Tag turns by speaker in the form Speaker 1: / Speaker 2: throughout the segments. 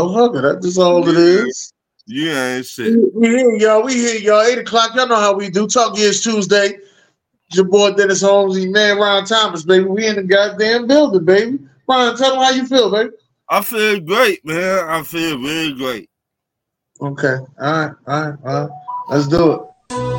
Speaker 1: motherfucker. That's just all it is.
Speaker 2: You ain't shit.
Speaker 1: We here, y'all. We here, y'all. 8:00. Y'all know how we do. Talk Years Tuesday. Your boy Dennis Holmes, man, Ron Thomas, baby. We in the goddamn building, baby. Ron, tell them how you feel, baby.
Speaker 2: I feel great, man. I feel really great.
Speaker 1: Okay. All right. Let's do it.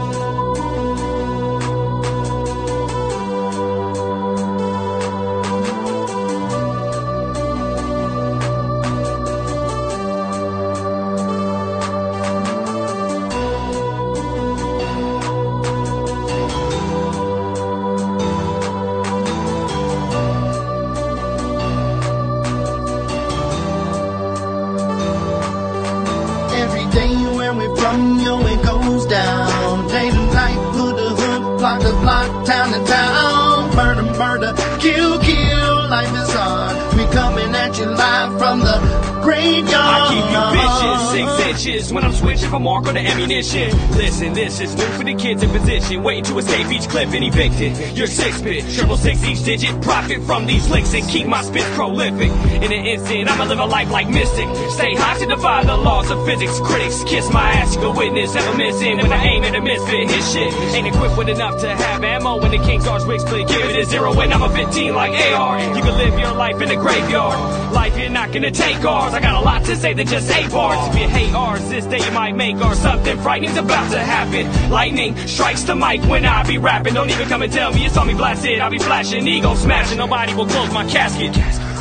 Speaker 3: Town to town, murder, kill, life is hard. We coming at you live from the graveyard.
Speaker 4: I keep you vicious, 6 inches when I'm switching from Marco to ammunition. Listen, this is new for the kids in position, waiting to escape each clip and evicted. You're 6-bit, 666 each digit, profit from these licks and keep my spit prolific. In an instant, I'ma live a life like Mystic. Stay high to defy the laws of physics. Critics kiss my ass, you can witness, ever missing when I aim at a misfit. His shit ain't equipped with enough to have ammo. When the King's Arch wig split, give it a 0 and I'm a 15 like AR. You can live your life in the graveyard. Life, you're not gonna take ours. I got a lot to say that just 8 bars. If you hate ours, this day you might make ours. Something frightening's about to happen. Lightning strikes the mic when I be rapping. Don't even come and tell me you saw me blasted. I'll be flashing, ego smashing. Nobody will close my casket.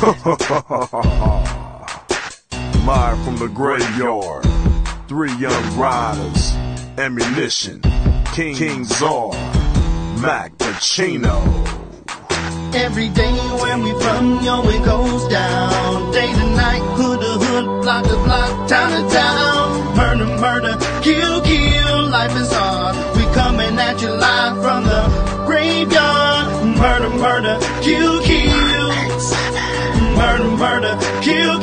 Speaker 5: Live from the graveyard, 3 young riders, ammunition, King Czar, Mac Pacino.
Speaker 3: Every day where we from, yo, it goes down. Day to night, hood to hood, block to block, town to town. Murder, kill, life is hard. We coming at you live from the graveyard. Murder, kill. Murder, kill.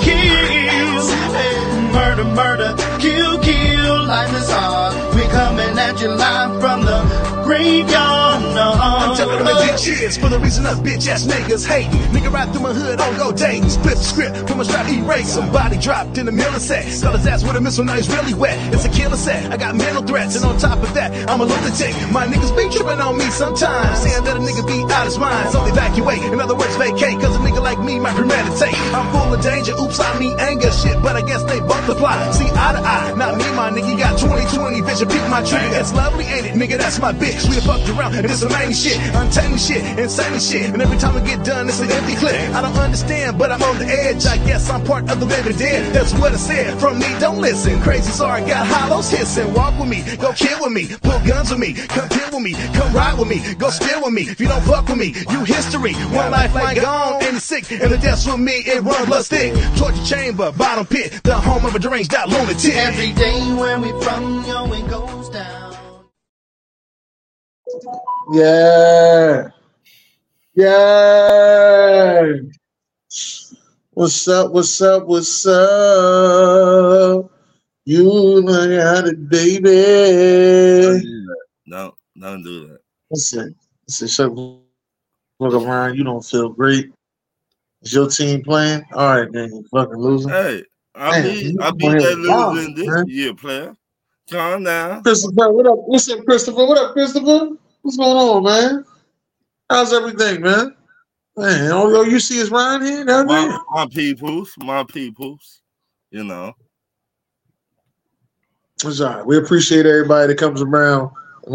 Speaker 3: Murder, kill, life is hard. We coming at you live from the graveyard.
Speaker 5: I'm telling them to cheers for the reason us bitch ass niggas hating. Nigga right through my hood on go dating. Split the script from a strap erase. Somebody dropped in the middle of sex. Got his ass with a missile, now he's really wet. It's a killer set. I got mental threats, and on top of that, I'm a lunatic. My niggas be tripping on me sometimes, saying that a nigga be out his mind. So evacuate, in other words, vacate. Cause a nigga like me might premeditate. I'm full of danger, oops, I mean anger shit, but I guess they both apply. See eye to eye, not me, my nigga. You got 20/20 vision, peep my trigger. It's lovely, ain't it? Nigga, that's my bitch. We done fucked around, and this some main shit, untamed shit, insane shit. And every time I get done, it's an empty clip. I don't understand, but I'm on the edge. I guess I'm part of the living dead. That's what I said. From me, don't listen. Crazy, sorry, got hollows hissing. Walk with me, go kill with me, pull guns with me, come kill with me, come ride with me, go steal with me. If you don't fuck with me, you history. One lifeline gone, and it's sick. And the death's with me, it run blood thick. Torture chamber, bottom pit, the home of a deranged out lunatic.
Speaker 3: Every day where we from, yo, it goes down.
Speaker 1: Yeah. What's up? You got it, baby.
Speaker 2: Don't do that.
Speaker 1: Listen, shut look around. You don't feel great. Is your team playing? All right, then you fucking losing.
Speaker 2: Hey, I beat that losing this year, player. Calm down.
Speaker 1: Christopher, what up? What's up, Christopher? What up, Christopher? What's going on, man? How's everything, man? Man, all you see is Ryan here?
Speaker 2: My peoples, you know.
Speaker 1: It's all right. We appreciate everybody that comes around.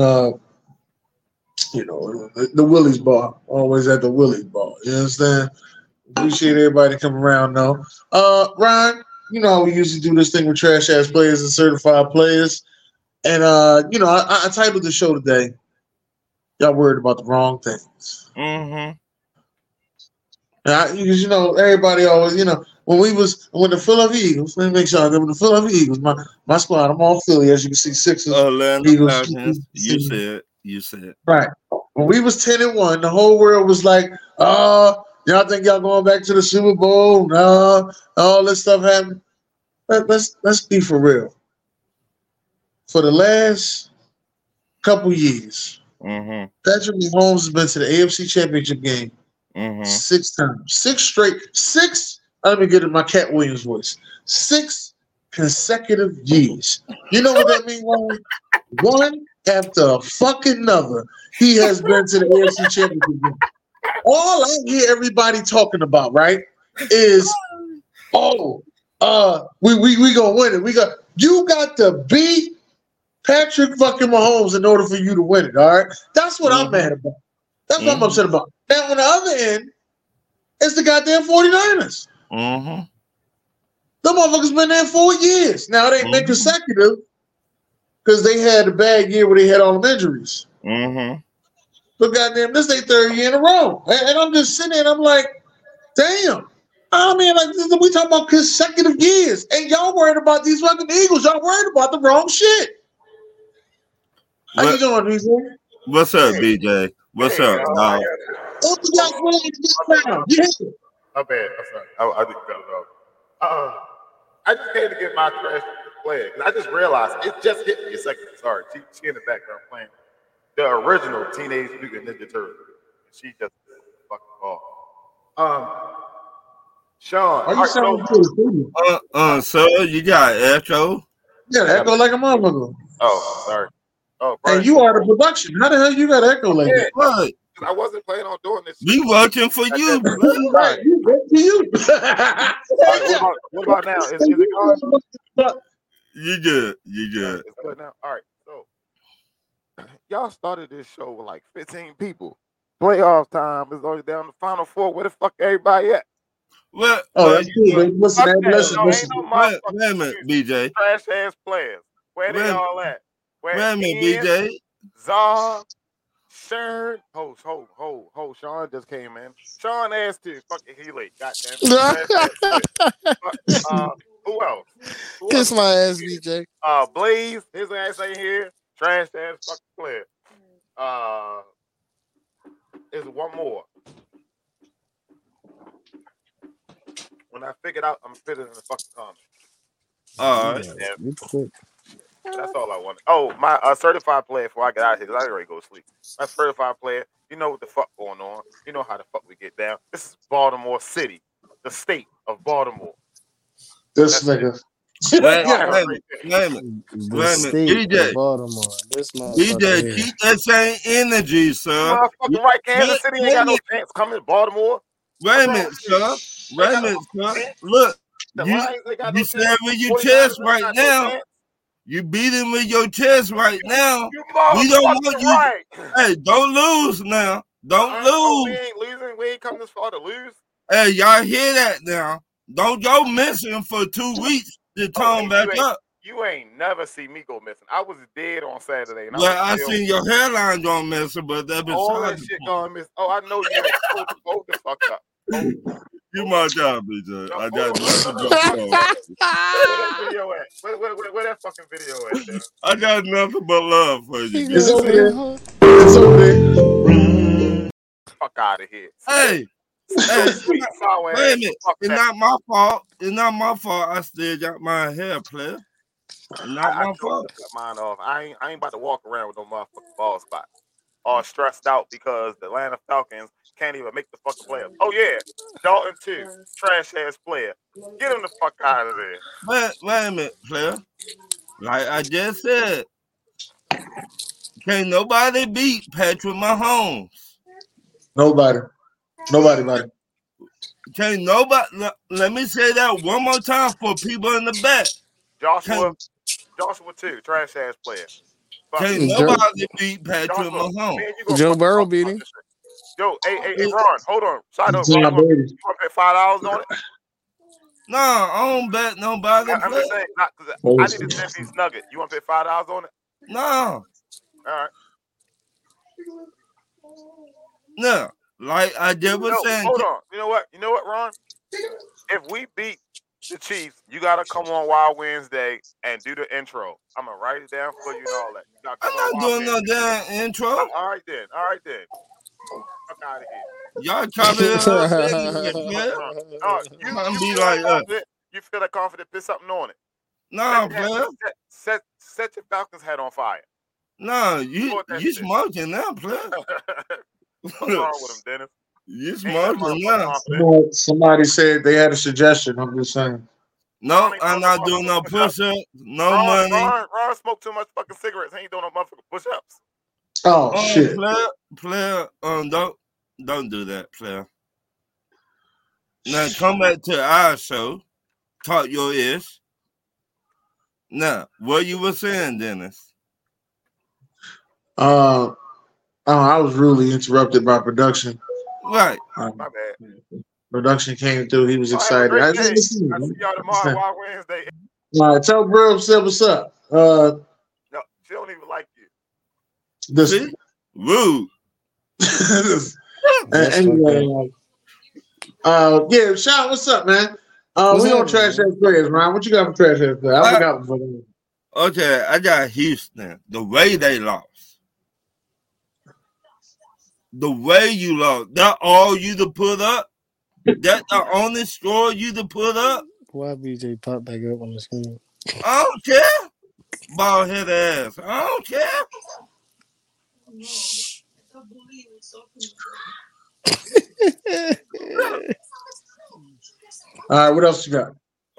Speaker 1: You know, the Willie's Bar. Always at the Willie's Bar. You understand? Appreciate everybody that come around, though. Ryan, you know, we usually do this thing with trash ass players and certified players. And you know, I titled the show today, y'all worried about the wrong things.
Speaker 2: Mm-hmm.
Speaker 1: Because, you know, everybody always, you know, when the Philadelphia Eagles, let me make sure, when the Philadelphia Eagles, my squad, I'm all Philly, as you can see, Sixers, Eagles.
Speaker 2: You said.
Speaker 1: Right. When we was 10-1, the whole world was like, y'all think y'all going back to the Super Bowl? No, all this stuff happened. Let's be for real. For the last couple years, Patrick Mahomes has been to the AFC Championship game 6 times. 6 straight Let me get in my Cat Williams voice. 6 consecutive years. You know what that means? One after fucking another, he has been to the AFC Championship game. All I hear everybody talking about, right, is we gonna win it. You got to beat Patrick fucking Mahomes in order for you to win it. All right, that's what I'm mad about. That's what I'm upset about. Now on the other end, it's the goddamn 49ers.
Speaker 2: Mm-hmm.
Speaker 1: The motherfuckers been there 4 years. Now it ain't been consecutive because they had a bad year where they had all the injuries.
Speaker 2: Mm-hmm.
Speaker 1: But goddamn, this is their 3rd year in a row. And I'm just sitting there and I'm like, damn. I mean, like, we talking about consecutive years. And y'all worried about these fucking Eagles. Y'all worried about the wrong shit. How you doing, BJ?
Speaker 2: What's up, BJ? What's up, dog?
Speaker 6: My bad. I'm sorry. I didn't cut it off. I just came to get my trash play. I just realized it just hit me a second. Sorry, she in the background playing the original Teenage Mutant Ninja Turtle. She just fucking off. Sean,
Speaker 1: are you sounding good?
Speaker 2: So you got echo?
Speaker 1: Yeah, echo like a motherfucker.
Speaker 6: Oh, sorry. Oh,
Speaker 1: and you are the production. How the hell you got echo like that?
Speaker 2: What?
Speaker 6: I wasn't planning on doing this.
Speaker 2: We watching for you.
Speaker 1: Right, you work for you.
Speaker 6: What about now? Is it going?
Speaker 2: You good.
Speaker 6: It's good now. All right. So y'all started this show with like 15 people. Playoff time is already down to Final Four. Where the fuck everybody at?
Speaker 2: Well,
Speaker 1: that's cool, man. Listen,
Speaker 6: ain't no
Speaker 2: BJ.
Speaker 6: Trash ass players. Where they all at?
Speaker 2: Wait a minute, BJ.
Speaker 6: Czar, Shern, Sean just came in. Sean asked too. Fucking he late. Goddamn. Who else?
Speaker 7: Kiss my ass, BJ.
Speaker 6: Blaze, his ass ain't here. Trash ass fucking player. There's one more. When I figure it out, I'm fitting in the fucking comments.
Speaker 2: All right.
Speaker 6: That's all I wanted. Oh, my certified player before I get out of here, because I already go to sleep. My certified player, you know what the fuck going on. You know how the fuck we get down. This is Baltimore City, the state of Baltimore.
Speaker 1: This nigga.
Speaker 2: Wait a minute. DJ.
Speaker 7: Baltimore.
Speaker 2: DJ, keep that same energy, sir.
Speaker 6: Motherfucking right, Kansas City ain't got no chance coming to Baltimore.
Speaker 2: Wait a minute, sir. Look, you stand with your chest right now. You beat him with your chest right now. We don't want you.
Speaker 6: Right.
Speaker 2: Hey, don't lose now. Don't lose.
Speaker 6: We ain't losing. We ain't coming this far to lose.
Speaker 2: Hey, y'all hear that now? Don't go missing for 2 weeks to come back up.
Speaker 6: You ain't never see me go missing. I was dead on Saturday.
Speaker 2: Well, I seen your hairline going missing, but that been
Speaker 6: all that shit going missing. Oh, I know you. Hold the fuck up.
Speaker 2: You my job, BJ. I got nothing but love.
Speaker 6: Where that video at? Where that fucking video at? Then?
Speaker 2: I got nothing but love for you.
Speaker 1: It's over there. It's over there.
Speaker 6: Fuck out of here.
Speaker 2: Hey, wait a minute. It's not my fault. It's not my fault. I still got my hair, player. It's not my fault.
Speaker 6: Cut mine off. I ain't about to walk around with no motherfucking ball spot. All stressed out because the Atlanta Falcons can't even make the fucking playoffs. Oh yeah, Dalton too, trash ass player. Get him the fuck out of there.
Speaker 2: Wait a minute, player. Like I just said, can't nobody beat Patrick Mahomes.
Speaker 1: Nobody, buddy.
Speaker 2: Can't nobody. Let me say that one more time for people in the back.
Speaker 6: Joshua too, trash ass player.
Speaker 2: Can't nobody beat Patrick Mahomes.
Speaker 7: Joe Burrow beat him.
Speaker 6: Yo, hey, Ron, hold on. Side up, you want to bet $5 on it?
Speaker 2: No, I don't bet nobody.
Speaker 6: I'm just saying, I need a 10-piece nugget. You want to bet $5 on it?
Speaker 2: No.
Speaker 6: All right.
Speaker 2: No, like I just was saying.
Speaker 6: Hold on. You know what, Ron? If we beat the Chiefs, you gotta come on Wild Wednesday and do the intro. I'm gonna write it down for you and all that.
Speaker 2: I'm not doing no damn intro.
Speaker 6: All right then. Fuck out of here.
Speaker 2: Y'all copy it.
Speaker 6: You feel that confident? Put something on it.
Speaker 2: No, player.
Speaker 6: Set your Falcons head on fire.
Speaker 2: No, you smoking now, player.
Speaker 6: What's wrong with him, Dennis?
Speaker 2: You smart enough.
Speaker 1: Somebody said they had a suggestion. I'm just saying.
Speaker 2: No, I'm not doing no push-ups. No money.
Speaker 6: Ron smoked too much fucking cigarettes. He ain't doing no motherfucking push-ups.
Speaker 1: Oh shit.
Speaker 2: Player, don't do that, player. Now come back to our show. Talk your ish. Now, what you were saying, Dennis?
Speaker 1: I was really interrupted by production.
Speaker 2: Right.
Speaker 6: My bad.
Speaker 1: Production came through. He was excited. I
Speaker 6: see y'all tomorrow. Wild Wednesday.
Speaker 1: All right, tell bro said what's up.
Speaker 6: No, she don't even like you.
Speaker 1: This
Speaker 2: rude.
Speaker 1: Anyway, yeah, Sean, what's up, man? We on trash ass players, man. What you got for trash ass players? I got for them.
Speaker 2: Okay, I got Houston. The way they lost. The way you lost. That all you to put up? That the only score you to put up?
Speaker 7: Why BJ pop back up on the screen?
Speaker 2: I don't care. Bald head ass. I don't care.
Speaker 1: All right, what else you got?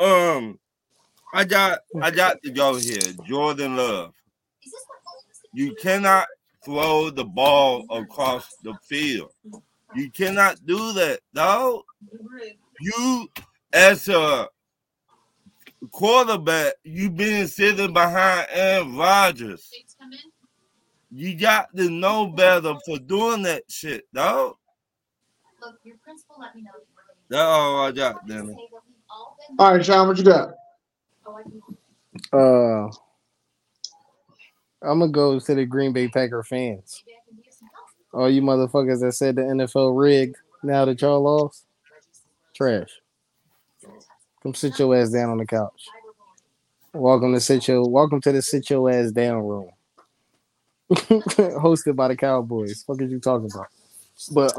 Speaker 2: I got to go here. Jordan Love. You cannot throw the ball across the field. You cannot do that, dog. You, as a quarterback, you've been sitting behind Aaron Rodgers. You got to know better for doing that shit, dog. Look, your principal let me know. That's all I got, Danny.
Speaker 1: All right, Sean, what you got?
Speaker 7: I'm gonna go to the Green Bay Packer fans. All you motherfuckers that said the NFL rigged now that y'all lost, trash. Come sit your ass down on the couch. Welcome to the sit your ass down room. Hosted by the Cowboys. What are you talking about? But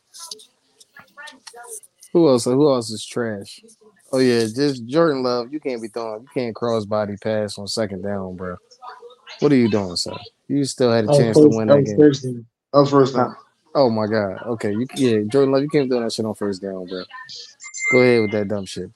Speaker 7: who else is trash? Oh yeah, just Jordan Love. You can't cross-body pass on second down, bro. What are you doing, sir? You still had a chance to win that game.
Speaker 1: That was first down.
Speaker 7: Oh my God. Okay, Jordan Love, you can't do that shit on first down, bro. Go ahead with that dumb shit,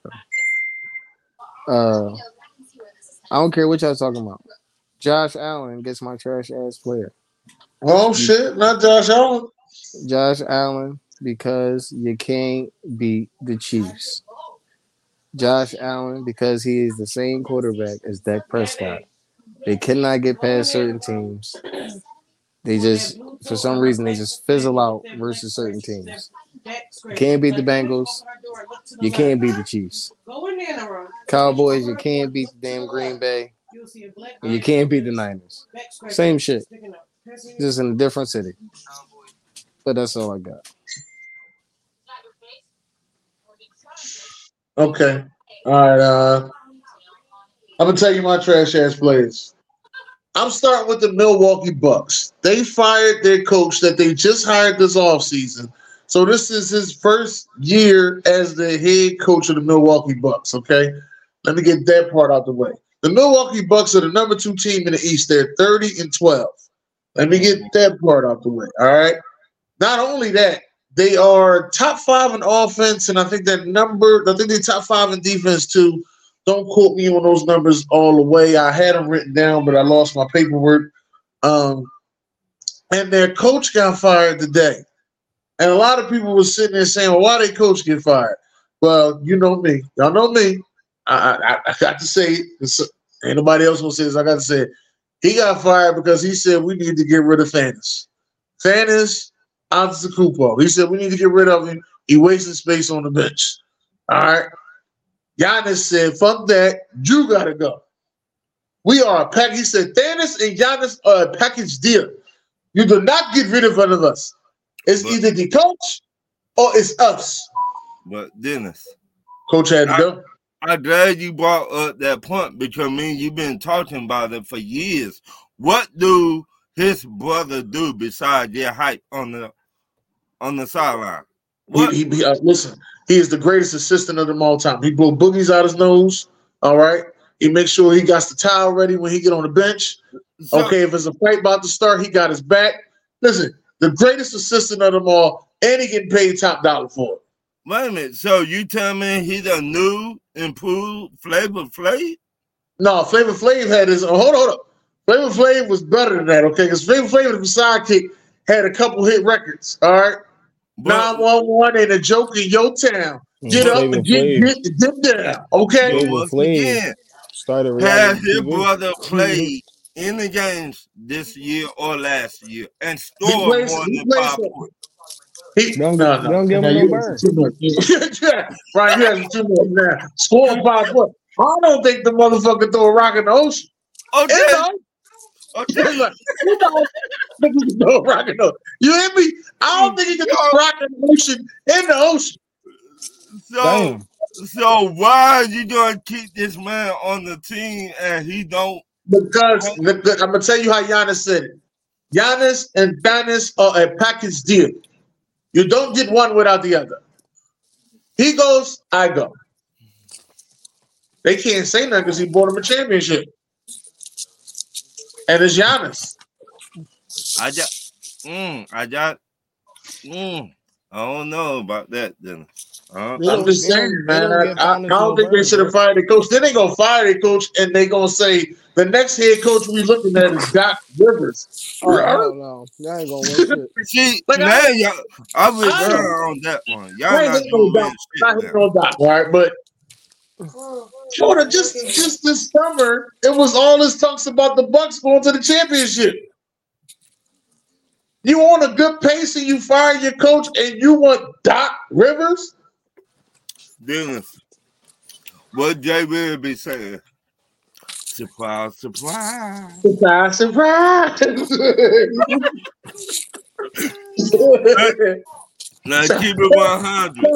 Speaker 7: bro. I don't care what y'all talking about. Josh Allen gets my trash ass player.
Speaker 1: Oh shit, not Josh Allen.
Speaker 7: Josh Allen, because you can't beat the Chiefs. Josh Allen, because he is the same quarterback as Dak Prescott. They cannot get past certain teams. They just, for some reason, they just fizzle out versus certain teams. You can't beat the Bengals. You can't beat the Chiefs. Cowboys, you can't beat the damn Green Bay. And you can't beat the Niners. Same shit. Just in a different city. But that's all I got.
Speaker 1: Okay. All right. I'm going to tell you my trash ass players. I'm starting with the Milwaukee Bucks. They fired their coach that they just hired this offseason. So this is his first year as the head coach of the Milwaukee Bucks, okay? Let me get that part out the way. The Milwaukee Bucks are the number 2 team in the East. They're 30-12. Let me get that part out the way, all right? Not only that, they are top 5 in offense, and I think they're top 5 in defense too. Don't quote me on those numbers all the way. I had them written down, but I lost my paperwork. And their coach got fired today. And a lot of people were sitting there saying, well, why did coach get fired? Well, you know me. Y'all know me. I got to say it. Ain't nobody else going to say this. I got to say it. He got fired because he said we need to get rid of Thanos. Thanos Antetokounmpo. He said we need to get rid of him. He wasting space on the bench. All right. Giannis said, fuck that. You got to go. We are a package. He said, Thanos and Giannis are a package deal. You do not get rid of one of us. It's either the coach or it's us.
Speaker 2: But Dennis.
Speaker 1: Coach had to go.
Speaker 2: I'm glad you brought up that point because you've been talking about it for years. What do his brother do besides get hype on the sideline?
Speaker 1: Listen, he is the greatest assistant of them all time. He blow boogies out his nose. All right. He makes sure he got the towel ready when he get on the bench. Okay, if there's a fight about to start, he got his back. Listen, the greatest assistant of them all. and he getting paid top dollar for it.
Speaker 2: Wait a minute. So you tell me he's a new, improved Flavor Flav?
Speaker 1: No, Flavor Flav had his. Hold on. Flavor Flav was better than that, okay? Because Flavor Flav, the sidekick, had a couple hit records. All right, 911 and a joke in your town. Get up and get down, okay?
Speaker 7: Flavor Flav started
Speaker 2: has his brother played in the games this year or last year and scored more than 5 points?
Speaker 7: Don't give him no burn.
Speaker 1: Right, you have too much now. Scoring 5 points. I don't think the motherfucker throw a rock in the ocean.
Speaker 2: Okay.
Speaker 1: Throw a rock in the ocean. You hear me? I don't think he can throw a rock in the ocean.
Speaker 2: So why are you gonna keep this man on the team and he don't?
Speaker 1: Because I'm gonna tell you how Giannis said it. Giannis and Giannis are a package deal. You don't get one without the other. He goes, I go. They can't say nothing because he bought him a championship. And it's Giannis.
Speaker 2: I don't know about that then.
Speaker 1: I'm just saying, man. I don't think they should have fired the coach. Then they gonna fire the coach and they gonna say the next head coach we looking at is Doc Rivers.
Speaker 7: No, y'all ain't gonna win shit.
Speaker 2: See, man, I was there on that one. Y'all not doing shit.
Speaker 1: No Doc, all right, but just this summer, it was all this talks about the Bucks going to the championship. You on a good pace and you fire your coach and you want Doc Rivers?
Speaker 2: Dennis, what Jay will be saying? Surprise, surprise.
Speaker 1: Surprise, surprise.
Speaker 2: Now keep it 100.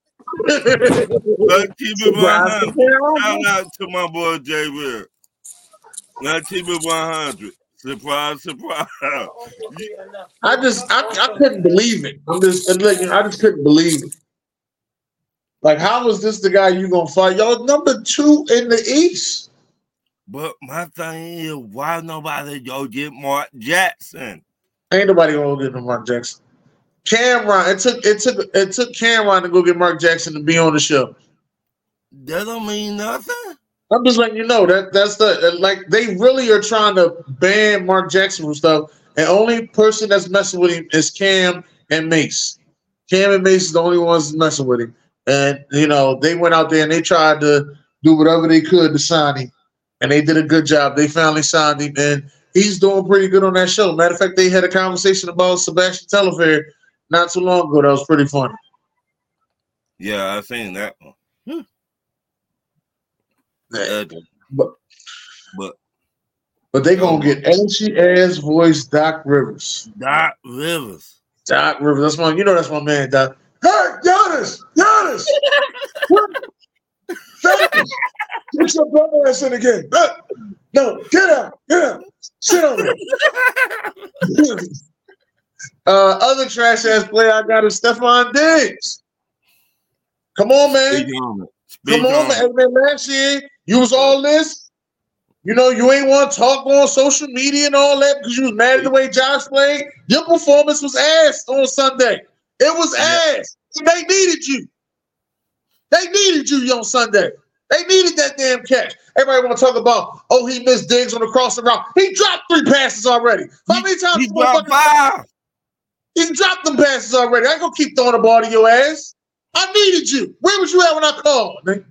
Speaker 2: Let's keep it 100. Shout out to my boy Jay Will. Let's keep it 100. Surprise, surprise.
Speaker 1: I couldn't believe it. I just couldn't believe it. Like, how is this the guy you gonna fight? Y'all number 2 in the East.
Speaker 2: But my thing is, why nobody go get Mark Jackson?
Speaker 1: Ain't nobody gonna get no Mark Jackson. Cameron, it took Cameron to go get Mark Jackson to be on the show.
Speaker 2: That don't mean nothing.
Speaker 1: I'm just letting you know that's they really are trying to ban Mark Jackson from stuff, and only person that's messing with him is Cam and Mace. Cam and Mace is the only ones messing with him, and they went out there and they tried to do whatever they could to sign him, and they did a good job. They finally signed him, and he's doing pretty good on that show. Matter of fact, they had a conversation about Sebastian Telfair not too long ago. That was pretty funny.
Speaker 2: Yeah, I seen that one.
Speaker 1: But they gonna get ashy ass voice Doc Rivers.
Speaker 2: Doc Rivers.
Speaker 1: That's my man, Doc. Hey, Giannis! Get your brother ass in again. No, get out. Sit on it. Other trash ass player I got is Stephon Diggs. Come on, man. Come on, man. Last year, you was all this. You ain't want to talk on social media and all that because you was mad at the way Josh played. Your performance was ass on Sunday. It was ass. They needed you. They needed you on Sunday. They needed that damn catch. Everybody want to talk about, he missed Diggs on the crossing route. He dropped 3 passes already. How many times?
Speaker 2: He dropped 5.
Speaker 1: He dropped them passes already. I ain't gonna keep throwing the ball to your ass. I needed you. Where was you at when I called, man?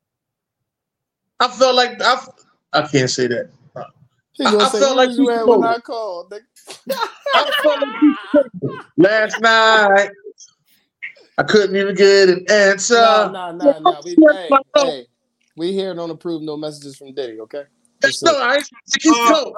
Speaker 1: I felt like I can't say that. I felt like you had when I called. I felt like last night. I couldn't even get an answer.
Speaker 7: No. We here don't approve no messages from Diddy, okay?
Speaker 1: No, I ain't he's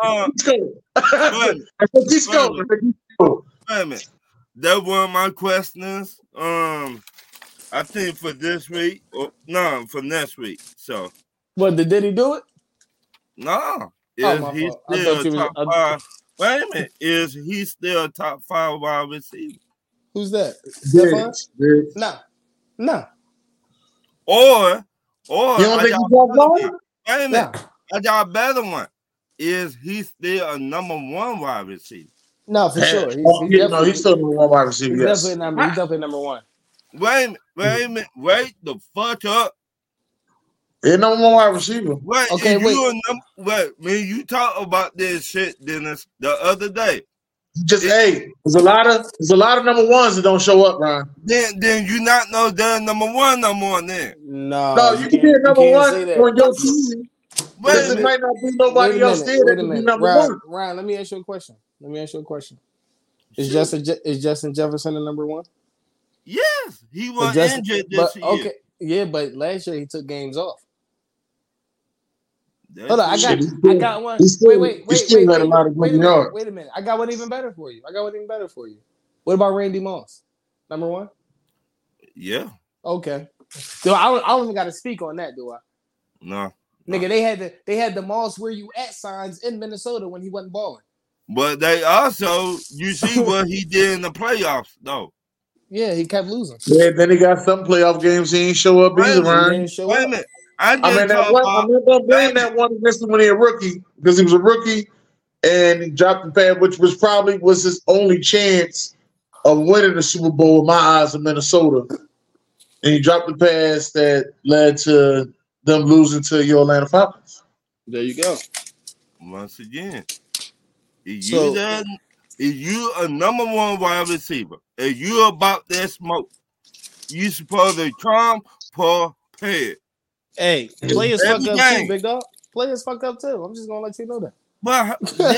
Speaker 1: cold.
Speaker 2: Wait a minute. That one of my questions. I think for this week, for next week. So,
Speaker 7: what did he do it?
Speaker 2: No, is he still top 5? Wait a minute, is he still top 5 wide receiver?
Speaker 7: Who's that? Stephon? No.
Speaker 2: Or
Speaker 1: you don't think he's that
Speaker 2: wait a minute, I got a better one. Is he still a number 1 wide receiver?
Speaker 7: No, for sure.
Speaker 1: He's still number one wide receiver.
Speaker 7: He's
Speaker 1: Yes.
Speaker 7: definitely number one.
Speaker 2: Wait a minute. Wait the fuck up.
Speaker 1: He's number one wide receiver.
Speaker 2: Wait,
Speaker 7: Okay,
Speaker 2: man, you talk about this shit, Dennis, the other day.
Speaker 1: There's a lot of number ones that don't show up, Ron.
Speaker 2: Then you not know they're number one then.
Speaker 1: No, you can be a number one on your team. Because it might not be nobody else there that can be number one.
Speaker 7: Ryan, let me ask you a question. Is Justin Jefferson the number one?
Speaker 2: Yes, he was injured this year.
Speaker 7: Okay, yeah, but last year he took games off. Hold on, I got one. Wait a minute. I got one even better for you. What about Randy Moss? Number one?
Speaker 2: Yeah.
Speaker 7: Okay. So I don't even got to speak on that, do I?
Speaker 2: No.
Speaker 7: Nigga, they had the Moss where you at signs in Minnesota when he wasn't balling.
Speaker 2: But they also, you see what he did in the playoffs, though.
Speaker 7: Yeah, he kept losing.
Speaker 1: Yeah, then he got some playoff games he ain't show up either, Ryan.
Speaker 2: Wait a minute.
Speaker 1: I'm not gonna blame that one against him when he a rookie because he was a rookie and he dropped the pad, which was probably his only chance of winning the Super Bowl in my eyes in Minnesota. And he dropped the pass that led to them losing to your Atlanta Falcons.
Speaker 7: There you go.
Speaker 2: Once again, if you a number one wide receiver, if you about that smoke, you supposed to come prepared.
Speaker 7: Hey, players fuck up too, big dog. Players fuck up too. I'm just gonna let you know that.
Speaker 2: But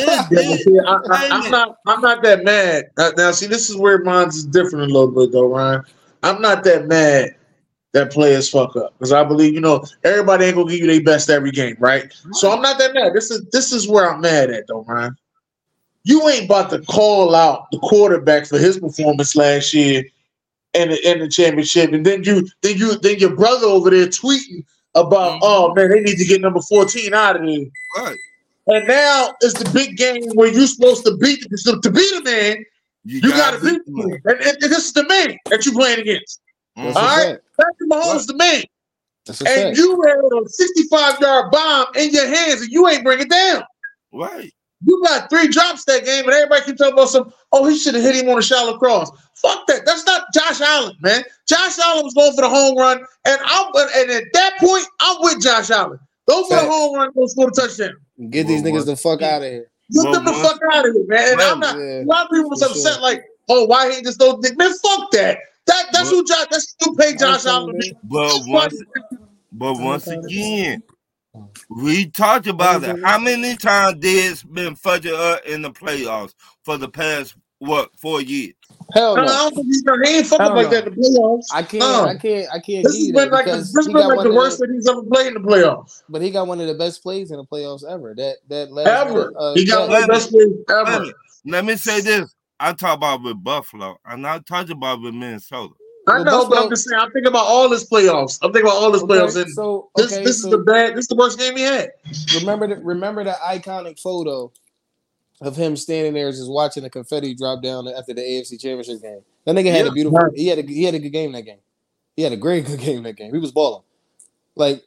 Speaker 1: I'm not that mad. Now, see, this is where mine's different a little bit, though, Ryan. I'm not that mad that players fuck up because I believe everybody ain't gonna give you their best every game, right? So I'm not that mad. This is where I'm mad at, though, Ryan. You ain't about to call out the quarterback for his performance last year in the championship, and then your brother over there tweeting about, oh man, they need to get number 14 out of here.
Speaker 2: Right.
Speaker 1: And now it's the big game where you're supposed to beat the man. You gotta beat the man. And this is the man that you're playing against.
Speaker 7: That's
Speaker 1: all right? Patrick Mahomes is the man. And you had a 65-yard bomb in your hands and you ain't bring it down.
Speaker 2: Right.
Speaker 1: You got 3 drops that game, and everybody keeps talking about he should have hit him on a shallow cross. Fuck that. That's not Josh Allen, man. Josh Allen was going for the home run, and at that point, I'm with Josh Allen. Go for the home run, go score the touchdown.
Speaker 7: Get these niggas the fuck out of here.
Speaker 1: Get them the fuck out of here, man. And I'm not. A lot of people was upset, like, why he just don't think, man, fuck that. That's who paid Josh Allen.
Speaker 2: But once again, we talked about it. How many times Dez been fudging up in the playoffs for the past 4 years?
Speaker 7: Hell no.
Speaker 1: I don't think he ain't fucking like that in the playoffs.
Speaker 7: I can't.
Speaker 1: This has been like the worst that he's ever played in the playoffs.
Speaker 7: But he got one of the best plays in the playoffs ever.
Speaker 1: He got one of the best plays ever.
Speaker 2: Let me say this. I talk about with Buffalo, and I talk about with Minnesota.
Speaker 1: I know, but I'm just saying. I'm thinking about all his playoffs. This is the worst game he had.
Speaker 7: Remember the iconic photo of him standing there just watching the confetti drop down after the AFC Championship game. That nigga had a beautiful. He had a good game that game. He had a great good game that game. He was balling. Like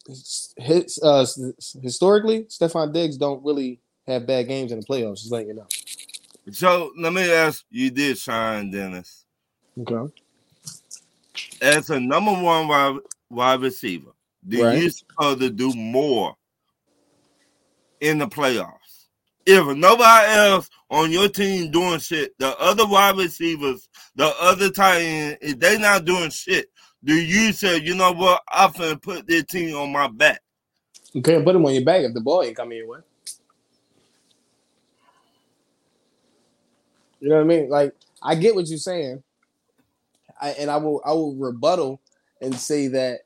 Speaker 7: historically, Stephon Diggs don't really have bad games in the playoffs. Just letting you know.
Speaker 2: So let me ask you this, Sean Dennis.
Speaker 7: Okay.
Speaker 2: As a number one wide receiver, do you supposed to do more in the playoffs? If nobody else on your team doing shit, the other wide receivers, the other tight end, if they not doing shit, do you say, you know what, I'm finna put this team on my back?
Speaker 7: You can't put them on your back if the ball ain't coming your way. You know what I mean? Like, I get what you're saying. I will rebuttal and say that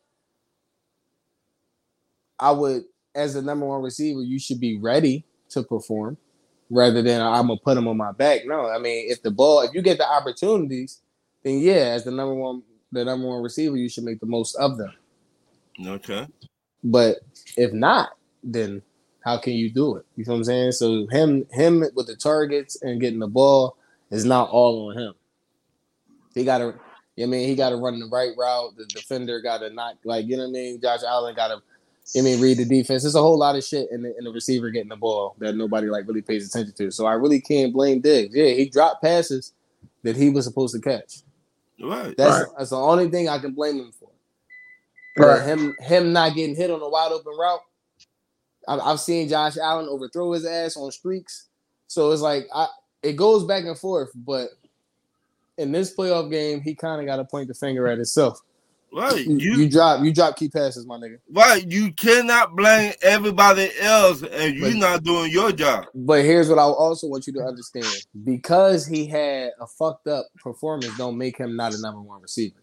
Speaker 7: I would, as the number one receiver, you should be ready to perform rather than I'm gonna put them on my back. No, I mean if you get the opportunities, then yeah, as the number one receiver, you should make the most of them.
Speaker 2: Okay.
Speaker 7: But if not, then how can you do it? You know what I'm saying? So him with the targets and getting the ball is not all on him. He gotta run the right route. The defender gotta not, like, you know what I mean? Josh Allen gotta read the defense. There's a whole lot of shit in the receiver getting the ball that nobody like really pays attention to. So I really can't blame Diggs. Yeah, he dropped passes that he was supposed to catch.
Speaker 2: Right.
Speaker 7: That's the only thing I can blame him for.
Speaker 1: Right.
Speaker 7: Him not getting hit on a wide open route. I've seen Josh Allen overthrow his ass on streaks. So it's like it goes back and forth, but in this playoff game, he kind of got to point the finger at himself.
Speaker 2: Right.
Speaker 7: You drop key passes, my nigga.
Speaker 2: Right. You cannot blame everybody else and you're not doing your job.
Speaker 7: But here's what I also want you to understand. Because he had a fucked up performance don't make him not a number one receiver.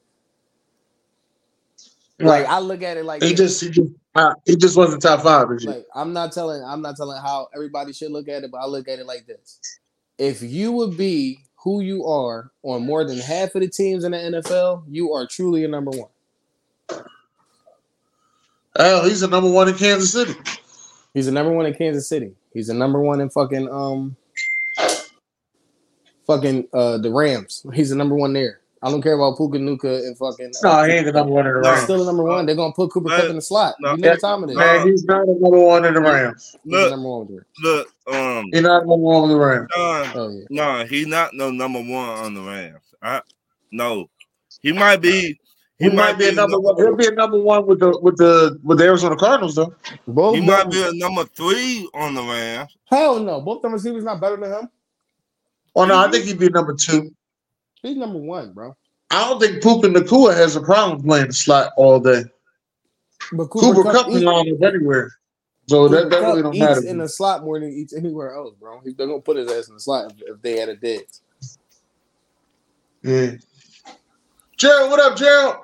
Speaker 7: Like I look at it like
Speaker 1: he just wasn't top 5 this year.
Speaker 7: Like I'm not telling how everybody should look at it, but I look at it like this. If you would be who you are on more than half of the teams in the NFL, you are truly a number one.
Speaker 1: Oh, he's a number 1 in Kansas City.
Speaker 7: He's a number 1 in Kansas City. He's a number 1 in fucking the Rams. He's a number 1 there. I don't care about Puka Nuka and fucking.
Speaker 1: No, he ain't the number 1 in the Rams.
Speaker 7: He's still the number 1. They're gonna put Cooper Kupp in the slot. You know what time it is.
Speaker 1: Man, he's not the number 1 in the Rams.
Speaker 2: Look,
Speaker 7: number 1 with
Speaker 1: he's not number 1 with the Rams.
Speaker 2: No, he's not no number 1 on the Rams. No, he might be.
Speaker 1: He might be a number 1. He'll be a number 1 with the Arizona Cardinals though.
Speaker 2: He might be a number 3 on the Rams.
Speaker 7: Hell no, both them receivers not better than him.
Speaker 1: Oh no, I think he'd be number 2.
Speaker 7: He's number 1, bro.
Speaker 1: I don't think Puka Nacua has a problem playing the slot all day.
Speaker 7: But
Speaker 1: Cooper Kupp can line up anywhere, so that really don't matter.
Speaker 7: Eats in the slot more than he eats anywhere else, bro. They're gonna put his ass in the slot if they had a Diggs.
Speaker 1: Yeah. Gerald, what up, Gerald?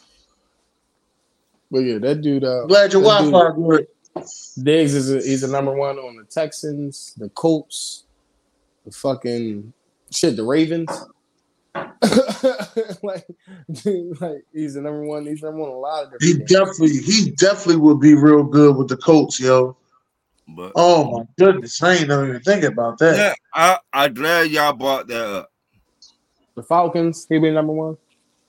Speaker 7: But yeah, that dude.
Speaker 1: Glad your Wi-Fi good.
Speaker 7: Diggs he's a number 1 on the Texans, the Colts, the fucking shit, the Ravens. like he's the number 1. He's number 1 on a lot of different
Speaker 1: He definitely would be real good with the Colts, yo.
Speaker 2: But
Speaker 1: oh my goodness, I ain't even thinking about that.
Speaker 2: Yeah, I glad y'all brought that up.
Speaker 7: The Falcons, he be number 1.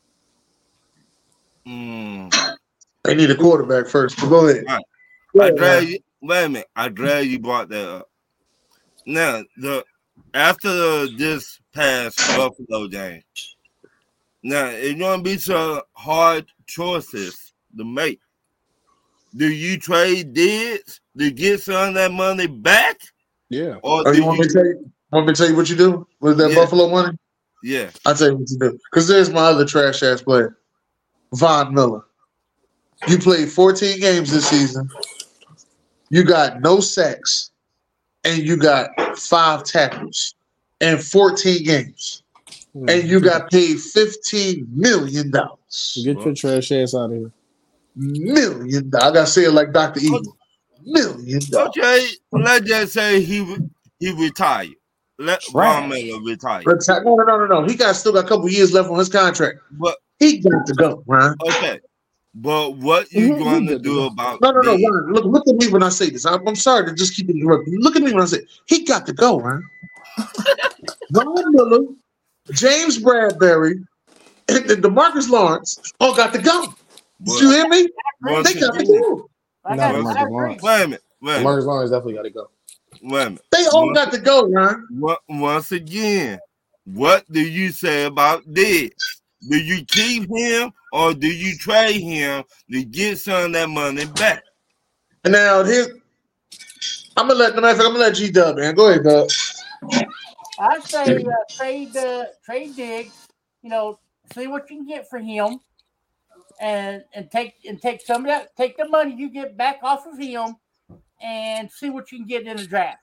Speaker 1: They need a quarterback first. But go ahead.
Speaker 2: Right. Wait a minute. I glad you brought that up. Now after this past Buffalo game, now it's gonna be some hard choices to make. Do you trade Diggs to get some of that money back?
Speaker 7: Yeah.
Speaker 1: Or you want me to tell you what you do with that Buffalo money?
Speaker 2: Yeah.
Speaker 1: I'll tell you what you do. Because there's my other trash ass player, Von Miller. You played 14 games this season. You got no sacks, and you got 5 tackles in 14 games, and you got paid $15 million.
Speaker 7: Get your trash ass out of here.
Speaker 1: $1 million. I gotta say it like Dr. Evil. $1 million.
Speaker 2: Okay, let's just say he retired. Let Von Miller retire.
Speaker 1: No. He still got a couple years left on his contract.
Speaker 2: But
Speaker 1: he got to go, man.
Speaker 2: Okay. But what you going to do about
Speaker 1: No. Look at me when I say this. I'm sorry to just keep interrupting. Look at me when I say he got to go, man. Von Miller, James Bradbury, and DeMarcus Lawrence all got to go. Did you hear me? They got to go.
Speaker 2: Wait a minute.
Speaker 7: DeMarcus Lawrence definitely got to go.
Speaker 2: Wait a minute.
Speaker 1: They all got to go, man.
Speaker 2: Once again, what do you say about Diggs? Do you keep him or do you trade him to get some of that money back?
Speaker 1: And now I'm gonna let G Dub, man. Go ahead, Dub.
Speaker 8: I'd say trade Diggs. See what you can get for him, and take some of that. Take the money you get back off of him, and see what you can get in the draft.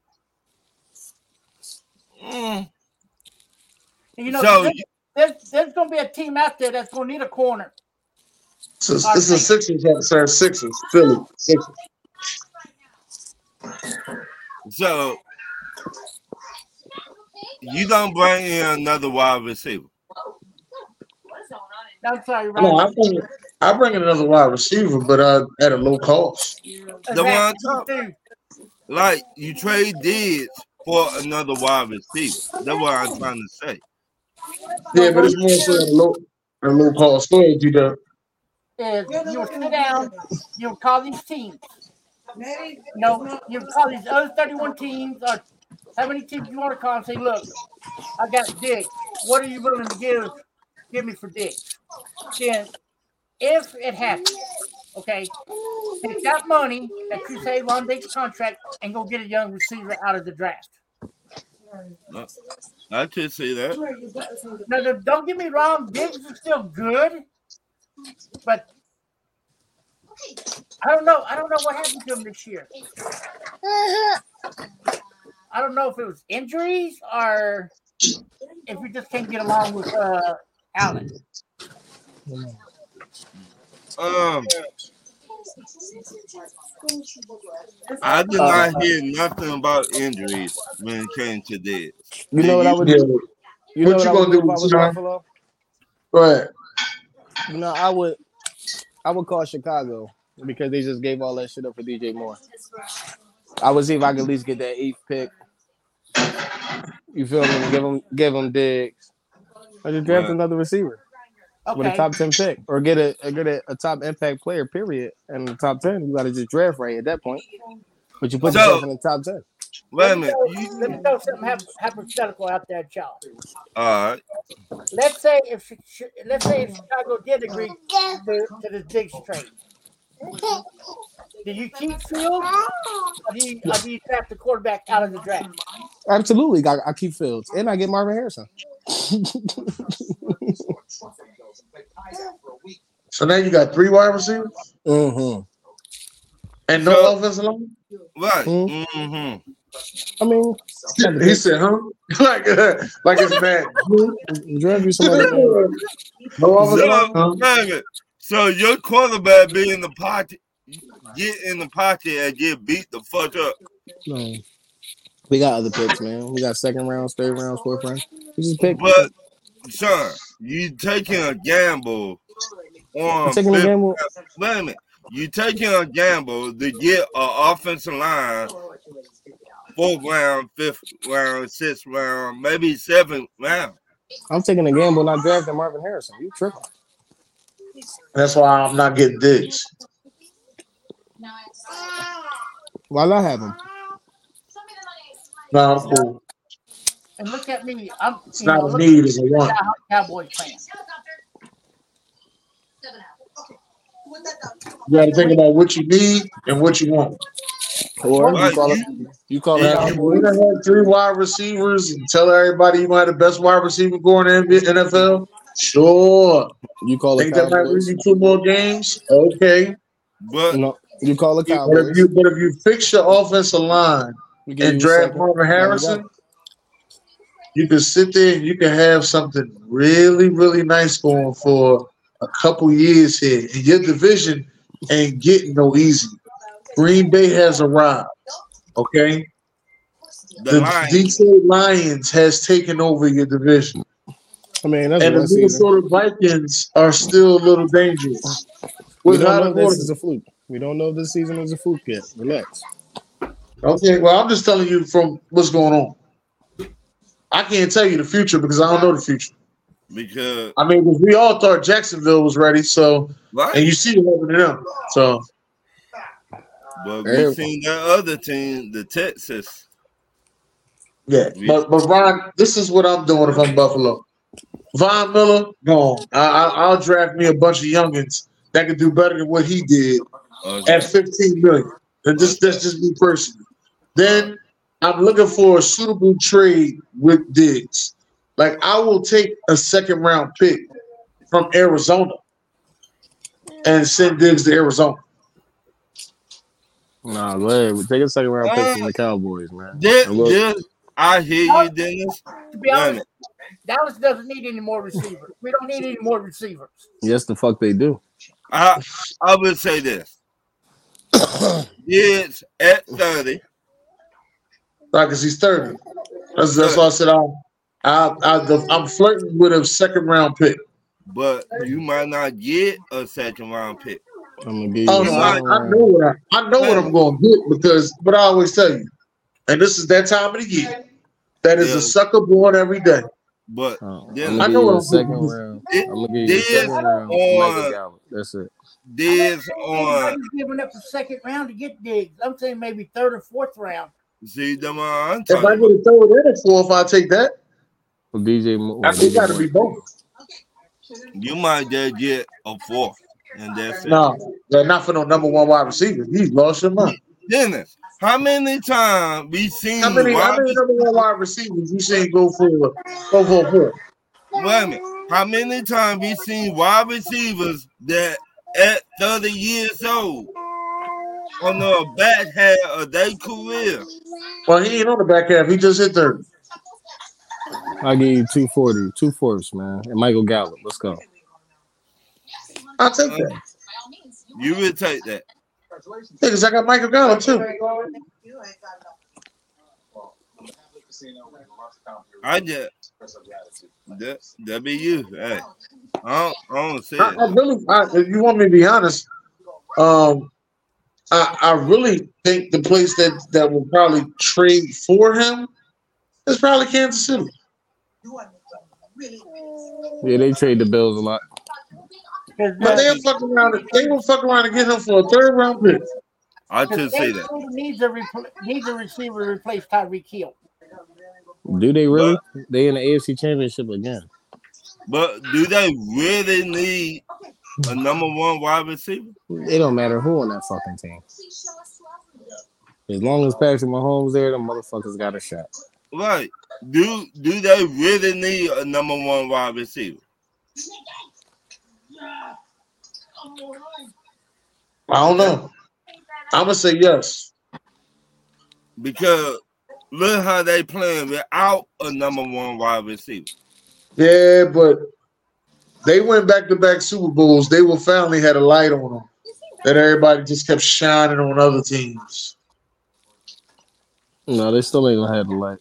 Speaker 8: There's going to be a team out there that's going to need a corner.
Speaker 1: This is Sixers, Philly. Sixers.
Speaker 2: So you don't bring in another wide receiver.
Speaker 8: I'm sorry,
Speaker 1: Ryan. No, I bring in another wide receiver, but at a low cost.
Speaker 2: The one top, like you trade Diggs for another wide receiver. That's what I'm trying to say.
Speaker 1: Yeah, but it's more so a low cost storage, you know.
Speaker 8: is you'll sit down, you'll call these teams. You'll call these other 31 teams or how many teams you want to call and say, look, I got Diggs. What are you willing to give me for Diggs? Then if it happens, okay, take that money that you save on Diggs' contract and go get a young receiver out of the draft.
Speaker 2: I could see that.
Speaker 8: Now, don't get me wrong, Diggs is still good, but I don't know what happened to him this year. I don't know if it was injuries or if we just can't get along with Allen.
Speaker 2: I did not hear nothing about injuries when it came to this.
Speaker 7: You know what I would do? You know what you gonna do if I was Buffalo?
Speaker 1: Right.
Speaker 7: You know, I would call Chicago because they just gave all that shit up for DJ Moore. I would see if I could at least get that 8th pick. You feel me? Give him Diggs. I just draft another receiver with a top 10 pick, or get a top impact player. Period. And the top 10, you got to just draft right at that point. But you put yourself in the top 10.
Speaker 2: Wait a minute.
Speaker 8: Let me throw something hypothetical out there, y'all.
Speaker 2: All right.
Speaker 8: Let's say if Chicago did agree to the Diggs trade. Do you keep Fields or do you draft the quarterback out of the draft?
Speaker 7: Absolutely. I keep Fields. And I get Marvin Harrison.
Speaker 1: So now you got 3 wide receivers?
Speaker 7: Mm-hmm.
Speaker 1: And no offensive line?
Speaker 2: Right.
Speaker 7: Mm-hmm. I mean,
Speaker 1: he said, huh? like it's mad.
Speaker 7: Draft you somebody.
Speaker 1: No offensive line?
Speaker 2: So your quarterback be in the pocket, get in the pocket and get beat the fuck up.
Speaker 7: No. We got other picks, man. We got 2nd rounds, 3rd rounds, 4th rounds. We just pick.
Speaker 2: But, son, you taking a gamble on...
Speaker 7: Taking a gamble?
Speaker 2: Wait a minute. You taking a gamble to get an offensive line 4th round, 5th round, 6th round, maybe 7th round.
Speaker 7: I'm taking a gamble not drafting Marvin Harrison. You tripping.
Speaker 1: That's why I'm not getting Diggs.
Speaker 7: Why not have him?
Speaker 1: No, I'm cool.
Speaker 8: And look at me.
Speaker 1: It's not a need, it's a want.
Speaker 8: Cowboys fan.
Speaker 1: You got to think about what you need and what you want.
Speaker 7: Or you call it
Speaker 1: Cowboys. You're going to have 3 wide receivers and tell everybody you're going to have the best wide receiver going in the NFL? Sure.
Speaker 7: You call it
Speaker 1: Think that might win you 2 more games? Okay.
Speaker 2: But
Speaker 7: no, you call it Cowboys.
Speaker 1: But if you fix your offensive line and draft Marvin Harrison, you can sit there and you can have something really, really nice going for a couple years here. And your division ain't getting no easy. Green Bay has arrived. Okay? The Detroit Lions has taken over your division.
Speaker 7: I mean, that's
Speaker 1: and the Minnesota Vikings are still a little dangerous.
Speaker 7: We don't know if this is a fluke. We don't know if this season is a fluke yet. Relax.
Speaker 1: Okay, well, I'm just telling you from what's going on. I can't tell you the future because I don't know the future.
Speaker 2: Because
Speaker 1: we all thought Jacksonville was ready, so and you see what happened to them. So,
Speaker 2: but we've seen that other team, the Texas.
Speaker 1: Yeah, but Ron, this is what I'm doing if I'm Buffalo. Von Miller, gone. I'll draft me a bunch of youngins that can do better than what he did at $15 million. That's just me personally. Then I'm looking for a suitable trade with Diggs. Like I will take a 2nd round pick from Arizona and send Diggs to Arizona.
Speaker 7: Nah, go ahead. We'll take a 2nd round pick from the Cowboys, man.
Speaker 2: I hear you, Dennis.
Speaker 8: To be honest, Dallas doesn't need any more receivers. We don't need any more receivers.
Speaker 7: Yes, the fuck they do.
Speaker 2: I would say this. It's at 30.
Speaker 1: Right, because he's 30. That's why I said I'm flirting with a 2nd round pick.
Speaker 2: But you might not get a 2nd round pick.
Speaker 7: I'm gonna give you
Speaker 1: I know what I'm going to get because, but I always tell you, and this is that time of the year. That is a sucker born every day.
Speaker 2: But
Speaker 7: I know what I'm 2nd round. I'm gonna give you a 2nd round. Michael Gallup. That's it.
Speaker 2: Diggs on.
Speaker 8: Everybody's giving up the second round to get Diggs. I'm saying maybe third or fourth round.
Speaker 2: See them on.
Speaker 1: If I get a third and a fourth, I'll take that.
Speaker 7: Well, DJ Moore.
Speaker 1: It got to be both.
Speaker 2: You might just get a fourth, and that's it.
Speaker 1: No, not for no number one wide receiver. He's lost your mind.
Speaker 2: Dennis, how many times we seen?
Speaker 1: How many number one wide receivers you seen go for a fourth?
Speaker 2: Wait a minute. How many times we seen wide receivers that at 30 years old on the back half of their career?
Speaker 1: Well, he ain't on the back half. He just hit 30.
Speaker 7: I'll give you 240, 2/4, man. And Michael Gallup. Let's go.
Speaker 1: I'll take that.
Speaker 2: You will take that.
Speaker 1: Because I got Michael Gallup too.
Speaker 2: I just that be you. Hey, I don't say
Speaker 1: I really, if you want me to be honest, I really think the place that will probably trade for him is probably Kansas City.
Speaker 7: Yeah, they trade the Bills a lot.
Speaker 1: But they'll fuck around. They will fuck around and get him for a third round pick.
Speaker 2: I should say that.
Speaker 8: Needs a receiver to replace Tyreek Hill.
Speaker 7: Do they really? They in the AFC Championship again.
Speaker 2: But do they really need a number one wide receiver?
Speaker 7: It don't matter who on that fucking team. As long as Patrick Mahomes there, the motherfuckers got a shot.
Speaker 2: Right. Do they really need a number one wide receiver?
Speaker 1: I don't know. I'm gonna say yes.
Speaker 2: Because look how they playing without a number one wide receiver.
Speaker 1: Yeah, but they went back-to-back Super Bowls. They finally had a light on them that everybody just kept shining on other teams.
Speaker 7: No, they still ain't gonna have the light.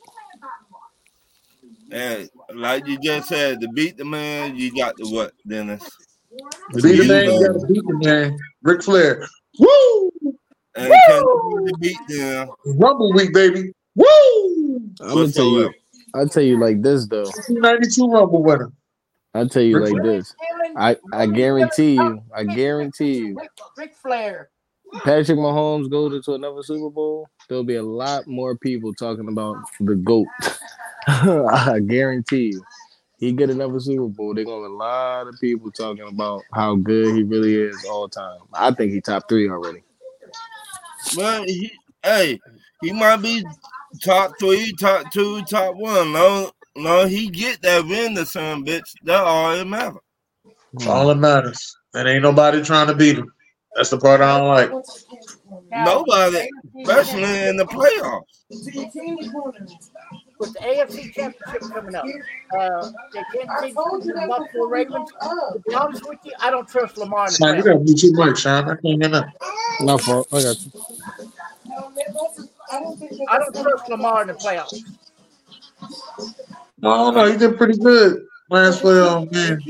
Speaker 2: And like you just said, to beat the man, you got to what, Dennis?
Speaker 1: To beat the man, you got to beat the man. Ric Flair. Woo!
Speaker 2: And to beat them.
Speaker 1: Rumble week, baby. Woo!
Speaker 7: I'm gonna tell you. I'll tell you like this though.
Speaker 1: 92 Rumble winner.
Speaker 7: I'll tell you like this. I guarantee you.
Speaker 8: Ric Flair.
Speaker 7: Patrick Mahomes goes to another Super Bowl. There'll be a lot more people talking about the GOAT. I guarantee you. He get another Super Bowl, they're gonna have a lot of people talking about how good he really is all time. I think he top 3 already.
Speaker 2: Well, he might be top 3, top 2, top 1. No, he get that win, the son, bitch. That all that matters.
Speaker 1: All that matters. And ain't nobody trying to beat him. That's the part I don't like.
Speaker 2: Nobody, especially in the playoffs.
Speaker 8: With the AFC Championship coming up, the Kansas City the Buffalo Ravens. To be honest with you, I don't trust Lamar in the
Speaker 1: Sean, you gotta mute your mic, Sean. I can't hear nothing.
Speaker 7: No fault. I got you.
Speaker 8: I don't trust Lamar in the playoffs.
Speaker 1: No, he did pretty good last playoff game.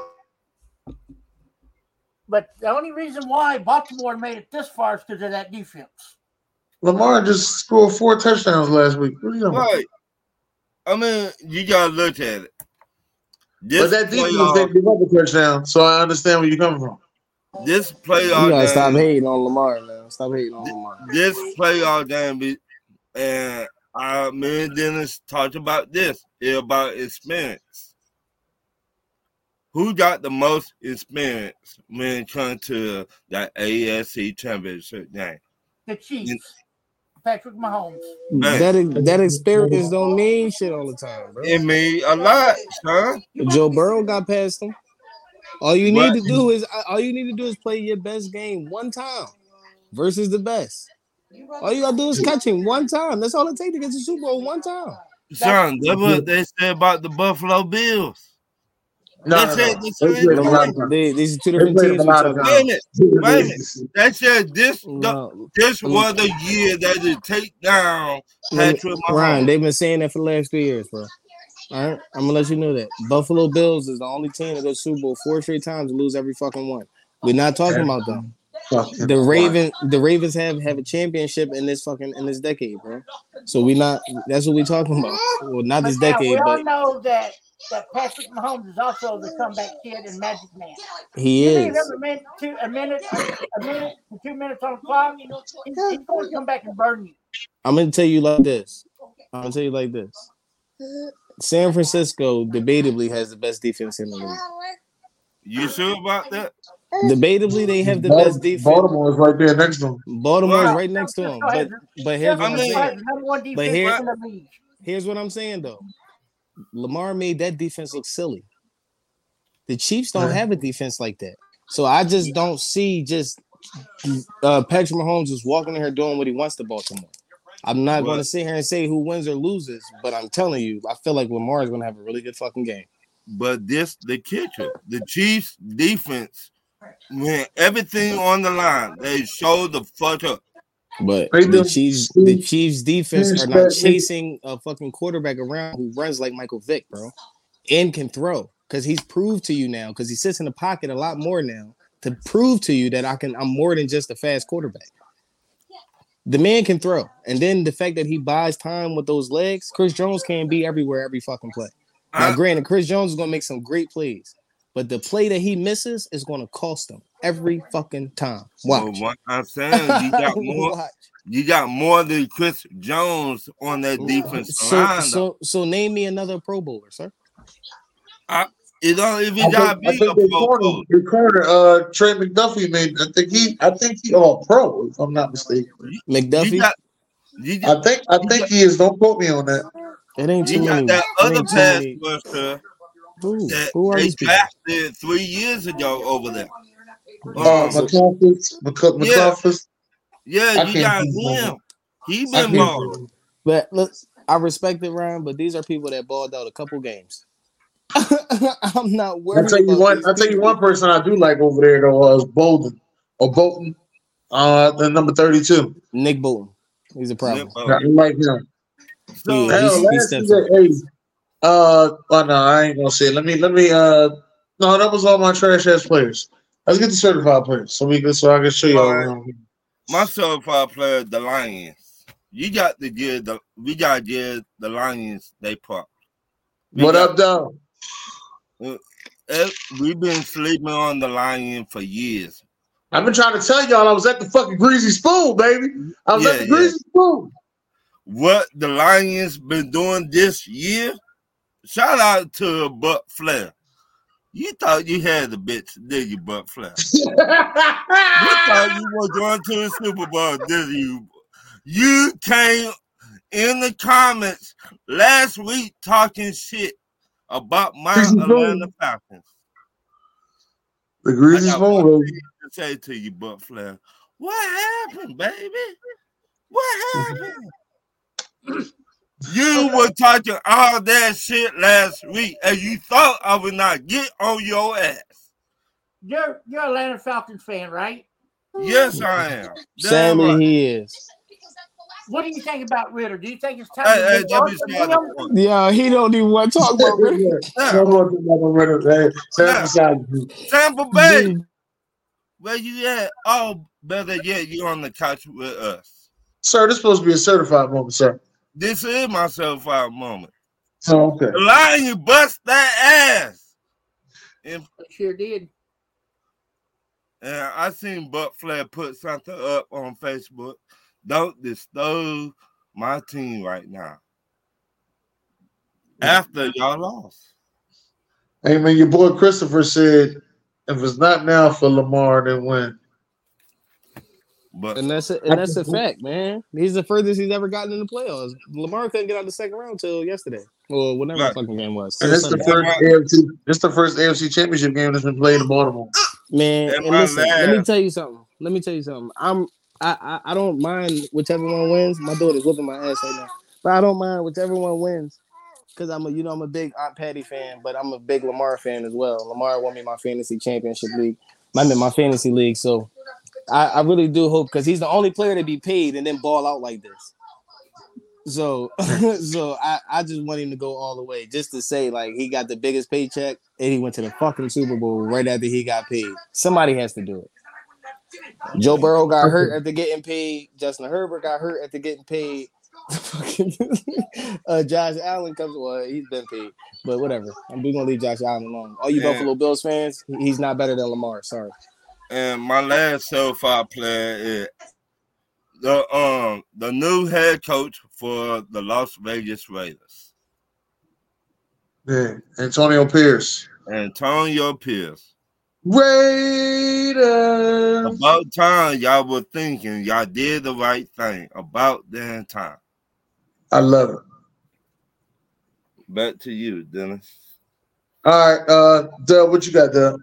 Speaker 8: But the only reason why Baltimore made it this far is because of that defense.
Speaker 1: Lamar just scored 4 touchdowns last week. What are you talking about?
Speaker 2: Right. I mean, you gotta look at it.
Speaker 1: But that defense didn't give up a touchdown, so I understand where you're coming from.
Speaker 2: This playoff
Speaker 7: You gotta
Speaker 2: game,
Speaker 7: stop hating on Lamar, man. Stop hating on Lamar.
Speaker 2: this playoff game, and me and Dennis talked about this. It's about experience. Who got the most experience when it comes to that AFC Championship game?
Speaker 8: The Chiefs. Patrick Mahomes.
Speaker 7: That experience don't mean shit all the time, bro.
Speaker 2: It mean a lot, son.
Speaker 7: Joe Burrow got past him. All you need to do is play your best game one time versus the best. All you gotta do is catch him one time. That's all it takes to get to the Super Bowl one time.
Speaker 2: Son, that's what they said about the Buffalo Bills.
Speaker 7: These are 2 different teams.
Speaker 2: Wait a minute. They said this was the year that they take down Patrick Mahomes.
Speaker 7: Ryan, they've been saying that for the last 3 years, bro. All right, I'm gonna let you know that Buffalo Bills is the only team that goes Super Bowl 4 straight times and lose every fucking one. We're not talking about them.
Speaker 1: Fucking
Speaker 7: The
Speaker 1: what?
Speaker 7: Ravens have a championship in this decade, bro. So we not that's what we talking about. Well, not this
Speaker 8: Now, we
Speaker 7: decade,
Speaker 8: all
Speaker 7: but
Speaker 8: know that Patrick Mahomes is also the comeback kid and Magic Man.
Speaker 7: he
Speaker 8: You leave him
Speaker 7: is.
Speaker 8: a minute to 2 minutes on the clock, he's going to come back and burn you.
Speaker 7: I'm gonna tell you like this. San Francisco debatably has the best defense in the league.
Speaker 2: You sure about that?
Speaker 7: Debatably, they have the best defense.
Speaker 1: Baltimore is right there next to them.
Speaker 7: Baltimore's
Speaker 2: Well,
Speaker 7: right next to them.
Speaker 8: San
Speaker 7: But here's what
Speaker 2: I
Speaker 7: I'm
Speaker 2: mean-
Speaker 7: saying.
Speaker 8: the number one defense
Speaker 7: But
Speaker 8: in the league.
Speaker 7: Here's what I'm saying though. Lamar made that defense look silly. The Chiefs don't have a defense like that. So I just don't see Patrick Mahomes just walking in here doing what he wants to Baltimore. I'm not going to sit here and say who wins or loses, but I'm telling you, I feel like Lamar is going to have a really good fucking game.
Speaker 2: But the kicker, the Chiefs defense, when everything on the line, they show the fuck up.
Speaker 7: But
Speaker 1: They do.
Speaker 7: the Chiefs defense
Speaker 1: Chiefs
Speaker 7: are not
Speaker 1: that-
Speaker 7: chasing a fucking quarterback around who runs like Michael Vick, bro, and can throw because he's proved to you now because he sits in the pocket a lot more now to prove to you that I'm more than just a fast quarterback. The man can throw, and then the fact that he buys time with those legs, Chris Jones can't be everywhere every fucking play. Now, granted, Chris Jones is gonna make some great plays, but the play that he misses is gonna cost him every fucking time. Watch.
Speaker 2: So what I'm saying, you got more.
Speaker 7: Watch.
Speaker 2: You got more than Chris Jones on that defense line.
Speaker 7: So name me another Pro Bowler, sir.
Speaker 2: It don't even
Speaker 1: I
Speaker 2: gotta
Speaker 1: think
Speaker 2: be a
Speaker 1: the
Speaker 2: pro bowl.
Speaker 1: corner, Trey McDuffie made. I think he all pro, if I'm not mistaken.
Speaker 7: McDuffie.
Speaker 1: I think he is. Don't quote me on that.
Speaker 7: It ain't too
Speaker 2: You got
Speaker 7: many.
Speaker 2: that
Speaker 7: it
Speaker 2: other
Speaker 7: ain't too
Speaker 2: pass
Speaker 7: many-
Speaker 2: rusher that
Speaker 7: Who are
Speaker 2: they
Speaker 7: these people?
Speaker 2: drafted 3 years ago over there.
Speaker 1: McCuffus.
Speaker 2: Yeah,
Speaker 1: I
Speaker 2: you
Speaker 1: can't
Speaker 2: got
Speaker 1: think of
Speaker 2: him. He
Speaker 1: I
Speaker 2: been
Speaker 1: can't
Speaker 2: balling.
Speaker 7: But look, I respect it, Ryan. But these are people that balled out a couple games. I'm not worried.
Speaker 1: I'll tell you one person I do like over there though is Bolton. The number 32.
Speaker 7: Nick Bolton. He's a problem.
Speaker 1: I like him.
Speaker 2: So
Speaker 7: Yeah,
Speaker 1: Hell,
Speaker 7: he
Speaker 1: last
Speaker 7: steps
Speaker 1: year,
Speaker 7: up.
Speaker 1: no, I ain't gonna say it. Let me no, that was all my trash ass players. Let's get the certified players so I can show y'all.
Speaker 2: All my certified player, the Lions. We got to give the Lions they pop.
Speaker 1: What up, though?
Speaker 2: We've been sleeping on the Lions for years.
Speaker 1: I've been trying to tell y'all I was at the fucking Greasy Spoon, baby. I was at the Greasy Spoon.
Speaker 2: What the Lions been doing this year? Shout out to Buck Flair. You thought you had the bitch, did you, Buck Flair? You thought you were going to the Super Bowl, did you? You came in the comments last week talking shit about my Atlanta Falcons.
Speaker 1: The Greasy
Speaker 2: I got one
Speaker 1: Spoon,
Speaker 2: thing to say to you, Buck Flair. What happened, baby? What happened? You were talking all that shit last week, and you thought I would not get on your ass.
Speaker 8: You're an Atlanta Falcons fan, right?
Speaker 2: Yes, I am.
Speaker 7: Sadly, he is.
Speaker 8: What do you think about Ritter? Do you think it's time
Speaker 2: Hey,
Speaker 8: to
Speaker 2: that
Speaker 8: move
Speaker 2: be
Speaker 8: on
Speaker 2: smart
Speaker 8: from
Speaker 2: to
Speaker 8: him?
Speaker 2: point.
Speaker 7: Yeah, he don't even want to talk about it.
Speaker 2: Tampa Bay. Where you at? Oh, better yet, you on the couch with us.
Speaker 1: Sir, this is supposed to be a certified moment, sir.
Speaker 2: This is my certified moment.
Speaker 1: Oh, okay.
Speaker 2: The Lions bust that ass. And
Speaker 8: Sure did.
Speaker 2: I seen Buck Flair put something up on Facebook. Don't disturb my team right now. After y'all lost.
Speaker 1: Hey, man, your boy Christopher said, if it's not now for Lamar, then when?
Speaker 2: But
Speaker 7: And that's a fact, man. He's the furthest he's ever gotten in the playoffs. Lamar couldn't get out the second round till yesterday. Well, whatever the fucking game was.
Speaker 1: And it's the first AFC championship game that's been played in Baltimore.
Speaker 7: Man,
Speaker 2: And
Speaker 7: and
Speaker 2: my
Speaker 7: listen,
Speaker 2: lad.
Speaker 7: let me tell you something. I don't mind whichever one wins. My daughter's whooping my ass right now, but I don't mind whichever one wins because I'm a big Aunt Patty fan, but I'm a big Lamar fan as well. Lamar won me my fantasy championship league. I'm in my fantasy league, so I really do hope because he's the only player to be paid and then ball out like this. So I just want him to go all the way just to say like he got the biggest paycheck and he went to the fucking Super Bowl right after he got paid. Somebody has to do it. Joe Burrow got hurt after getting paid. Justin Herbert got hurt after getting paid. Josh Allen comes. Well, he's been paid, but whatever. We're gonna leave Josh Allen alone. All you Buffalo Bills fans, he's not better than Lamar. Sorry.
Speaker 2: And my last so-far player is the new head coach for the Las Vegas Raiders.
Speaker 1: Yeah, Antonio Pierce. Raiders.
Speaker 2: About time y'all were thinking y'all did the right thing. About damn time.
Speaker 1: I love it.
Speaker 2: Back to you, Dennis.
Speaker 1: All right, Doug, what you got, Doug?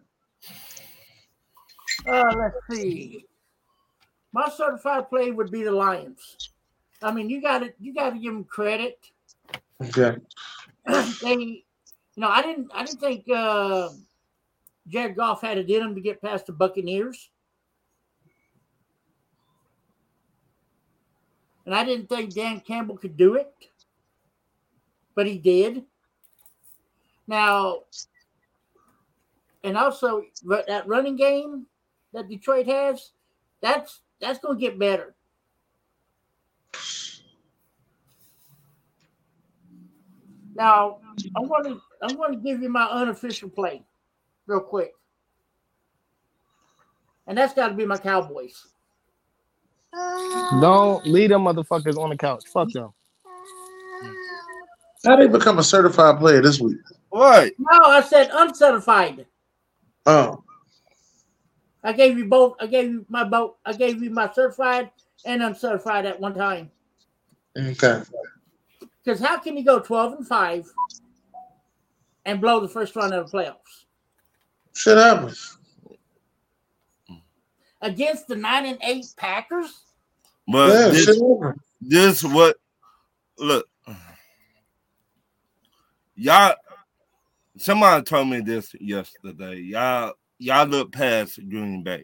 Speaker 8: Let's see. My certified play would be the Lions. I mean, you got to give them credit.
Speaker 1: Okay.
Speaker 8: I didn't think Jared Goff had it in him to get past the Buccaneers. And I didn't think Dan Campbell could do it. But he did. Now, and also that running game that Detroit has, that's going to get better. Now, I'm going to give you my unofficial play real quick. And that's got to be my Cowboys.
Speaker 7: Don't leave them motherfuckers on the couch. Fuck them.
Speaker 1: How they become a certified player this week?
Speaker 2: What?
Speaker 8: No, I said uncertified.
Speaker 1: Oh.
Speaker 8: I gave you both. I gave you my certified and uncertified at one time.
Speaker 1: Okay.
Speaker 8: Because how can you go 12-5 and blow the first round of the playoffs?
Speaker 1: Shit happens.
Speaker 8: Against the 9-8 Packers?
Speaker 2: But this what look. Y'all, somebody told me this yesterday. Y'all look past Green Bay.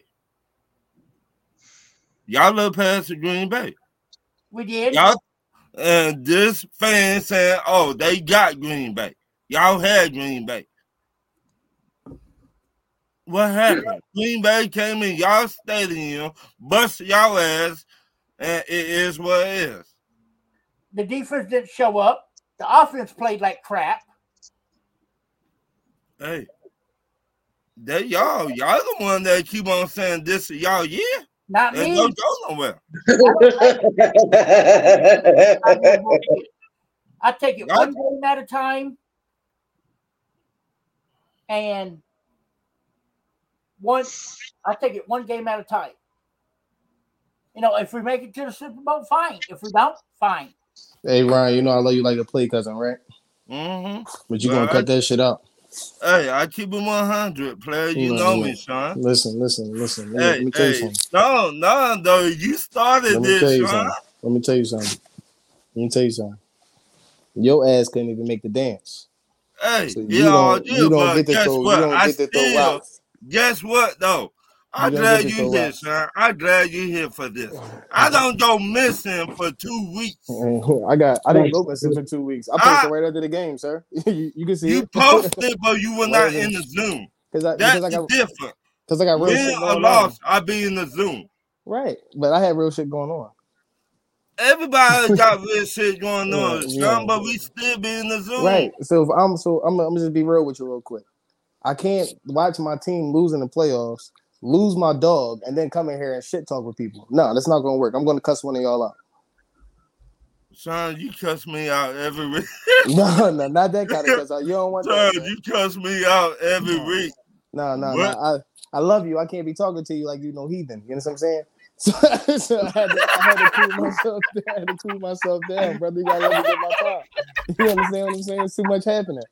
Speaker 2: Y'all look past Green Bay.
Speaker 8: We did.
Speaker 2: Y'all, and this fan saying, "Oh, they got Green Bay. Y'all had Green Bay." What happened? Green Bay came in y'all stadium, bust y'all ass, and it is what it is.
Speaker 8: The defense didn't show up. The offense played like crap.
Speaker 2: Hey, they y'all the one that keep on saying this is y'all year.
Speaker 8: Not
Speaker 2: and
Speaker 8: me.
Speaker 2: Don't go nowhere.
Speaker 8: I take it one game at a time, and I take it one game at a time. If we make it to the Super Bowl, fine. If we don't, fine.
Speaker 7: Hey Ryan, I love you like a play cousin, right?
Speaker 2: Mm-hmm.
Speaker 7: But you gonna cut that shit out.
Speaker 2: Hey, I keep it 100, player. You know me, Sean.
Speaker 7: Listen. Let me tell you something.
Speaker 2: No, though. You started this, Sean.
Speaker 7: Let me tell you something. Your ass couldn't even make the dance.
Speaker 2: Hey,
Speaker 7: so
Speaker 2: you don't get to throw.
Speaker 7: You don't get to throw rocks.
Speaker 2: Guess what, though? I'm glad you here, son. I'm glad you here for this. I don't go missing for 2 weeks.
Speaker 7: I didn't go missing for 2 weeks. I posted right after the game, sir. You can see
Speaker 2: you
Speaker 7: it.
Speaker 2: You posted, but you were not in the Zoom. That's different.
Speaker 7: Because I got real shit going
Speaker 2: on. Win or loss, I be in the Zoom.
Speaker 7: Right, but I had real shit going on.
Speaker 2: Everybody got real shit going on, son, but we still be in the Zoom.
Speaker 7: Right. So I'm gonna just be real with you real quick. I can't watch my team lose in the playoffs, lose my dog, and then come in here and shit talk with people. No, that's not gonna work. I'm gonna cuss one of y'all out.
Speaker 2: Son, you cuss me out every week.
Speaker 7: No, not that kind of cuss out. You don't want that.
Speaker 2: Son, you cuss me out every week.
Speaker 7: No. I love you. I can't be talking to you like you know heathen. You know what I'm saying? So I had to cool myself down, brother. You gotta let me get my time. You understand what I'm saying? It's too much happening.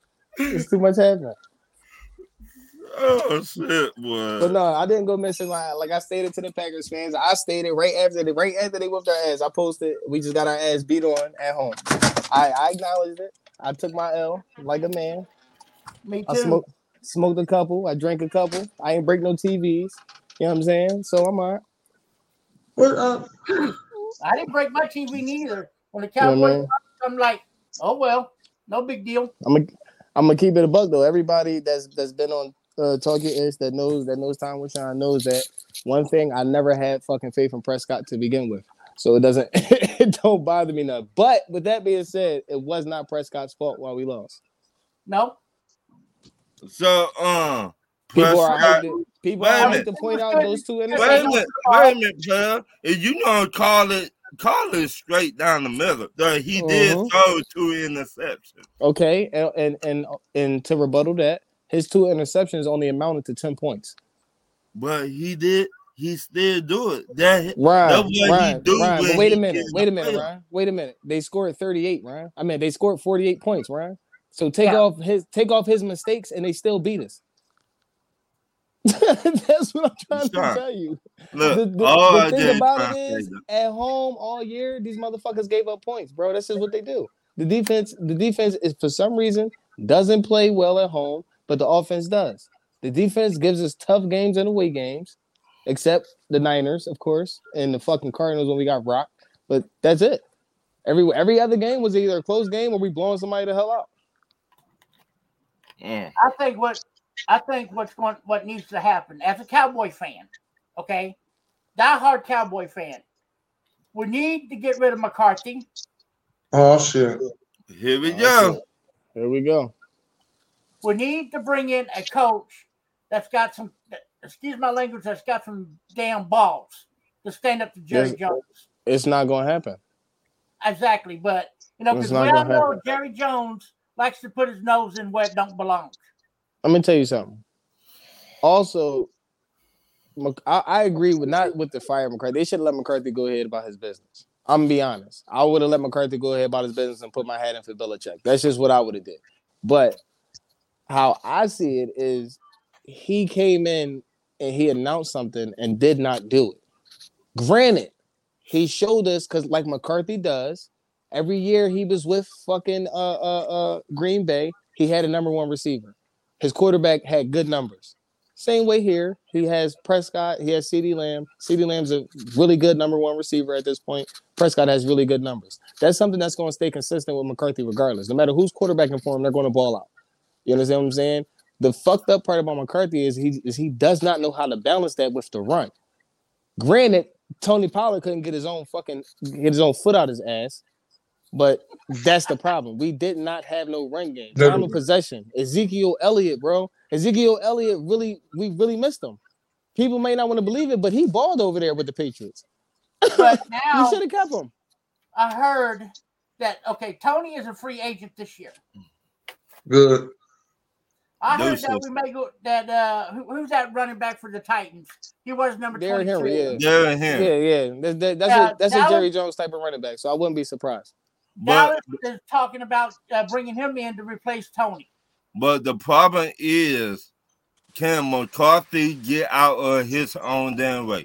Speaker 2: Oh shit, boy!
Speaker 7: But no, I didn't go missing. Like I stated to the Packers fans, I stated right after they whooped our ass. I posted, we just got our ass beat on at home. I acknowledged it. I took my L like a man.
Speaker 8: Me too.
Speaker 7: I smoked a couple. I drank a couple. I ain't break no TVs. You know what I'm saying? So I'm all right.
Speaker 1: Well,
Speaker 8: I didn't break my TV neither. When the Cowboys, I'm like, oh well, no big deal.
Speaker 7: I'm gonna keep it a buck though. Everybody that's been on Talk Your Ish that knows Time with Sean knows that One thing, I never had fucking faith in Prescott to begin with. So it doesn't it don't bother me none. But with that being said, it was not Prescott's fault while we lost.
Speaker 8: No.
Speaker 2: So
Speaker 7: People are
Speaker 2: Prescott,
Speaker 7: hyped to point out those two
Speaker 2: wait a
Speaker 7: interceptions.
Speaker 2: minute, player. If you don't call it straight down the middle. He did throw 2 interceptions.
Speaker 7: Okay, and to rebuttal that, his 2 interceptions only amounted to 10 points.
Speaker 2: But he still do it. That's
Speaker 7: Ryan,
Speaker 2: what he do.
Speaker 7: but wait a minute, Ryan. Wait a minute. They scored 38, Ryan. I mean, they scored 48 points, Ryan. So take off his mistakes, and they still beat us. That's what I'm trying to tell you.
Speaker 2: Look,
Speaker 7: the thing about it is, at home all year, these motherfuckers gave up points, bro. That's just what they do. The defense is for some reason doesn't play well at home, but the offense does. The defense gives us tough games and away games, except the Niners, of course, and the fucking Cardinals when we got rocked. But that's it. Every other game was either a close game or we blowing somebody the hell out.
Speaker 8: I think what needs to happen as a Cowboy fan, okay, diehard Cowboy fan, we need to get rid of McCarthy.
Speaker 1: Oh shit!
Speaker 2: Here we go.
Speaker 7: Here we go.
Speaker 8: We need to bring in a coach that's got some, excuse my language, that's got some damn balls to stand up to Jerry Jones.
Speaker 7: It's not going to happen.
Speaker 8: Exactly, but because we all know Jerry Jones likes to put his nose in where it don't belong.
Speaker 7: I'm gonna tell you something. Also, I agree with not with the fire McCarthy. They should have let McCarthy go ahead about his business. I'm gonna be honest. I would have let McCarthy go ahead about his business and put my hat in for Belichick. That's just what I would have did. But how I see it is, he came in and he announced something and did not do it. Granted, he showed us because like McCarthy does, every year he was with fucking Green Bay, he had a number 1 receiver. His quarterback had good numbers. Same way here. He has Prescott. He has CeeDee Lamb. CeeDee Lamb's a really good number 1 receiver at this point. Prescott has really good numbers. That's something that's going to stay consistent with McCarthy regardless. No matter who's quarterbacking for him, they're going to ball out. You understand what I'm saying? The fucked up part about McCarthy is he does not know how to balance that with the run. Granted, Tony Pollard couldn't get his own foot out his ass. But that's the problem. We did not have no run game. Time of possession. Ezekiel Elliott, bro. Ezekiel Elliott, we really missed him. People may not want to believe it, but he balled over there with the Patriots.
Speaker 8: But now
Speaker 7: you should have kept him.
Speaker 8: I heard that, Tony is a free agent this year.
Speaker 1: Good.
Speaker 8: I heard that we may go that who's that running back for the Titans? He was number 22.
Speaker 2: Derrick Henry.
Speaker 7: Yeah. That's a Jerry Jones type of running back, so I wouldn't be surprised.
Speaker 8: Dallas is talking about bringing him in to replace Tony.
Speaker 2: But the problem is, can McCarthy get out of his own damn way?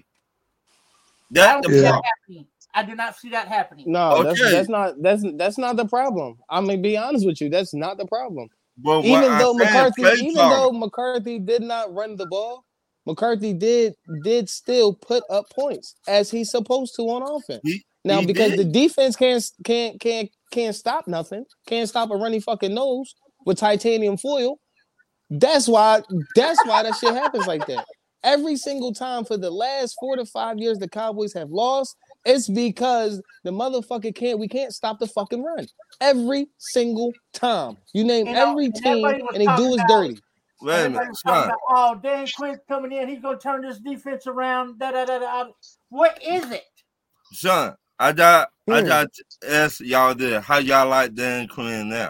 Speaker 8: I do not see that happening.
Speaker 7: No, that's not the problem. I'm gonna be honest with you. That's not the problem.
Speaker 2: But
Speaker 7: even though McCarthy did not run the ball, McCarthy did still put up points as he's supposed to on offense. Because the defense can't stop nothing, can't stop a runny fucking nose with titanium foil. That's why that shit happens like that. Every single time for the last 4 to 5 years the Cowboys have lost, it's because the motherfucker we can't stop the fucking run. Every single time. You name every team and they do is dirty.
Speaker 2: Wait a minute.
Speaker 8: Dan Quinn's coming in, he's gonna turn this defense around. What is it?
Speaker 2: Son, I got to ask y'all this. How y'all like Dan Quinn now?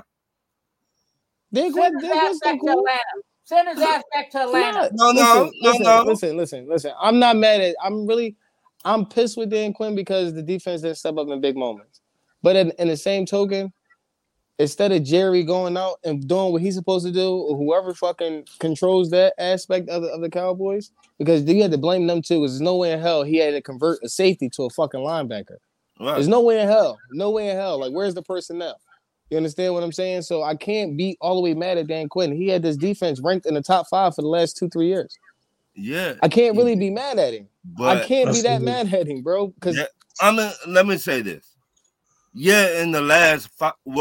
Speaker 7: Dan Quinn's cool.
Speaker 8: Send his ass back to Atlanta.
Speaker 7: No. Listen. I'm not mad at it. I'm pissed with Dan Quinn because the defense didn't step up in big moments. But in the same token, instead of Jerry going out and doing what he's supposed to do, or whoever fucking controls that aspect of the Cowboys, because you had to blame them too, because there's no way in hell he had to convert a safety to a fucking linebacker. Right. There's no way in hell. Like, where's the personnel? You understand what I'm saying? So I can't be all the way mad at Dan Quinn. He had this defense ranked in the top 5 for the last 2-3 years.
Speaker 2: Yeah.
Speaker 7: I can't really be mad at him. But I can't be that mad at him, bro. Because
Speaker 2: let me say this. Yeah, in the last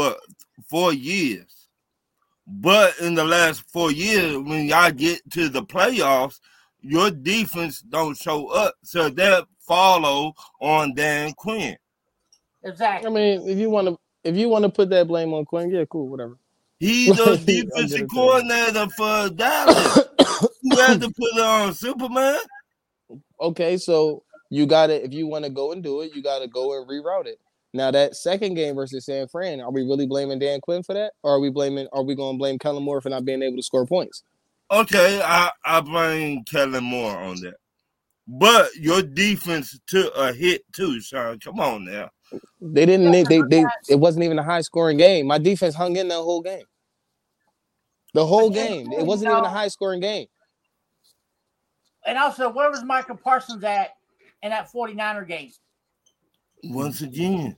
Speaker 2: 4 years. But in the last 4 years, when y'all get to the playoffs, your defense don't show up, so that follow on Dan Quinn.
Speaker 8: Exactly.
Speaker 7: I mean, if you want to put that blame on Quinn, yeah, cool, whatever.
Speaker 2: He's the defensive coordinator for Dallas. You had to put it on Superman.
Speaker 7: Okay, so you gotta, if you want to go and do it, you gotta go and reroute it. Now that second game versus San Fran, are we really blaming Dan Quinn for that, or are we going to blame Kellen Moore for not being able to score points?
Speaker 2: Okay, I blame Kellen Moore on that. But your defense took a hit too, Sean. Come on now.
Speaker 7: They didn't. It wasn't even a high scoring game. My defense hung in that whole game. The whole game. It wasn't even a high scoring game.
Speaker 8: And also, where was Michael Parsons at in that 49er game?
Speaker 2: Once again,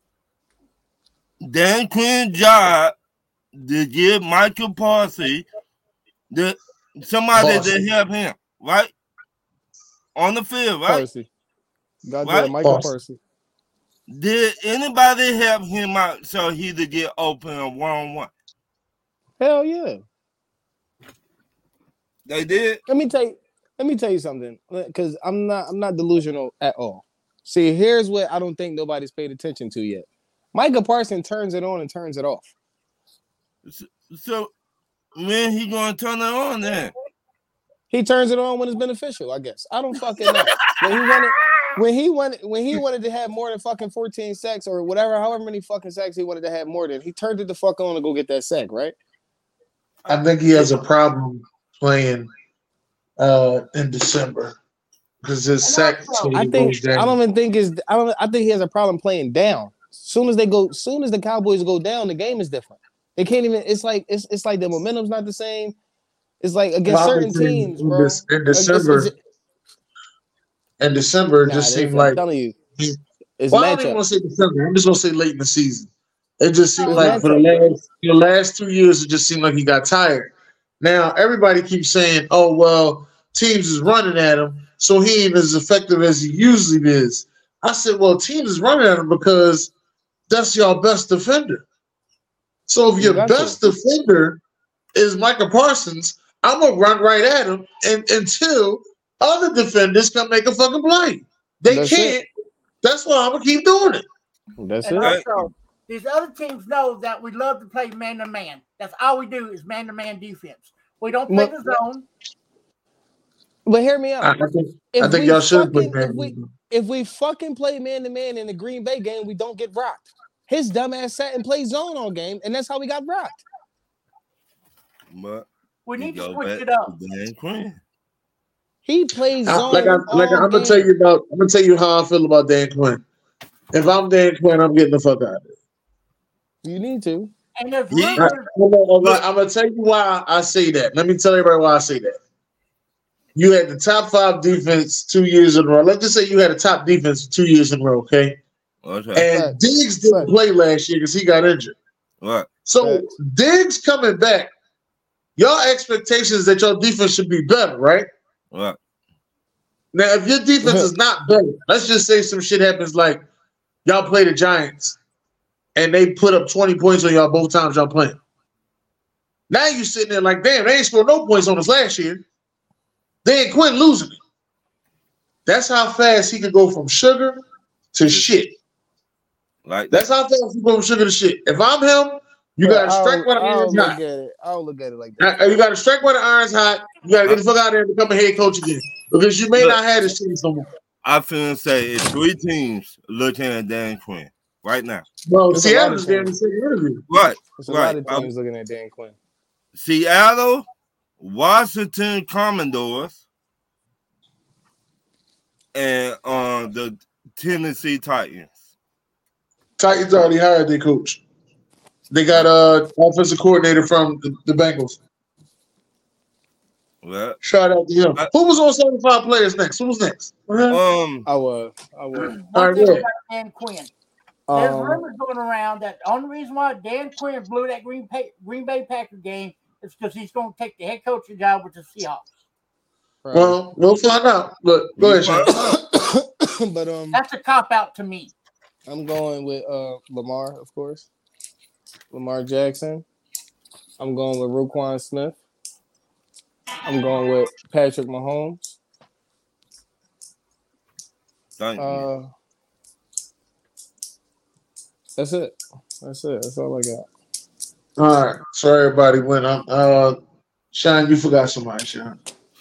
Speaker 2: Dan Quinn's job to give Michael Parsons somebody to help him, right? On the field, right?
Speaker 7: Parsons. Right? Michael Parsons.
Speaker 2: Did anybody help him out so he to get open a one-on-one?
Speaker 7: Hell yeah.
Speaker 2: They did?
Speaker 7: Let me tell you something, because I'm not delusional at all. See, here's what I don't think nobody's paid attention to yet. Micah Parsons turns it on and turns it off.
Speaker 2: So when he gonna turn it on then?
Speaker 7: He turns it on when it's beneficial, I guess. I don't fucking know. When he wanted to have more than fucking 14 sacks or whatever, however many fucking sacks he wanted to have more than, he turned it the fuck on to go get that sack, right?
Speaker 1: I think he has a problem playing in December because his sack.
Speaker 7: I think he has a problem playing down. Soon as the Cowboys go down, the game is different. They can't even. It's like the momentum's not the same. It's like against certain teams, bro.
Speaker 1: In December, it just seemed like.
Speaker 7: I'm telling you,
Speaker 1: I don't even want to say December. I'm just gonna say late in the season. It just seemed like for the last 2 years, it just seemed like he got tired. Now everybody keeps saying, "Oh well, teams is running at him, so he ain't as effective as he usually is." I said, "Well, teams is running at him because that's your best defender. So if your best defender is Micah Parsons, I'm gonna run right at him until other defenders can make a fucking play. They can't. That's why I'm gonna keep doing it."
Speaker 7: That's
Speaker 8: it. Also, these other teams know that we love to play man to man. That's all we do is man to man defense. We don't play the zone.
Speaker 7: But hear me out.
Speaker 1: I think y'all should play man.
Speaker 7: If we fucking play man to man in the Green Bay game, we don't get rocked. His dumbass sat and played zone all game, and that's how we got rocked.
Speaker 2: But
Speaker 8: we need to switch it up.
Speaker 7: He plays zone.
Speaker 1: I'm gonna tell you how I feel about Dan Quinn. If I'm Dan Quinn, I'm getting the fuck out of it.
Speaker 7: You need to.
Speaker 8: And
Speaker 1: I'm gonna tell you why I say that. Let me tell everybody why I say that. You had the top 5 defense 2 years in a row. Let's just say you had a top defense 2 years in a row, okay? And Diggs didn't play last year because he got injured.
Speaker 2: Right.
Speaker 1: So Diggs coming back, your expectations that your defense should be better, right?
Speaker 2: Right.
Speaker 1: Now, if your defense is not better, let's just say some shit happens like y'all play the Giants and they put up 20 points on y'all both times y'all playing. Now you sitting there like, damn, they ain't scored no points on us last year. Dan Quinn losing it. That's how fast he could go from sugar to shit.
Speaker 2: Like
Speaker 1: that's how fast he go from sugar to shit. If I'm him, you gotta strike while the iron's hot.
Speaker 7: I'll look at it like that.
Speaker 1: You gotta strike while the iron's hot. You gotta get the fuck out there and become a head coach again. Because you may not have this team no more.
Speaker 2: I feel say it's 3 teams looking at Dan Quinn right now.
Speaker 1: Well, Seattle's getting the same interview.
Speaker 2: Right.
Speaker 7: There's a lot of teams looking at Dan Quinn.
Speaker 2: Seattle, Washington Commodores, and the Tennessee Titans.
Speaker 1: Titans already hired their coach. They got offensive coordinator from the Bengals.
Speaker 2: Well,
Speaker 1: shout out to him. Who was on 75 players next? Who was next?
Speaker 7: I was.
Speaker 1: All right, good.
Speaker 8: Dan Quinn. There's rumors going around that the only reason why Dan Quinn blew that Green Bay Packers game is because he's going to take the head coaching job with the Seahawks.
Speaker 7: Right.
Speaker 1: Well, we'll find out. But go ahead, Sean.
Speaker 7: But
Speaker 8: that's a cop out to me.
Speaker 7: I'm going with Lamar, of course. Lamar Jackson. I'm going with Roquan Smith. I'm going with Patrick Mahomes.
Speaker 2: Thank you.
Speaker 7: That's it. That's all I got.
Speaker 1: All right. So everybody went. Sean, you forgot somebody, Sean.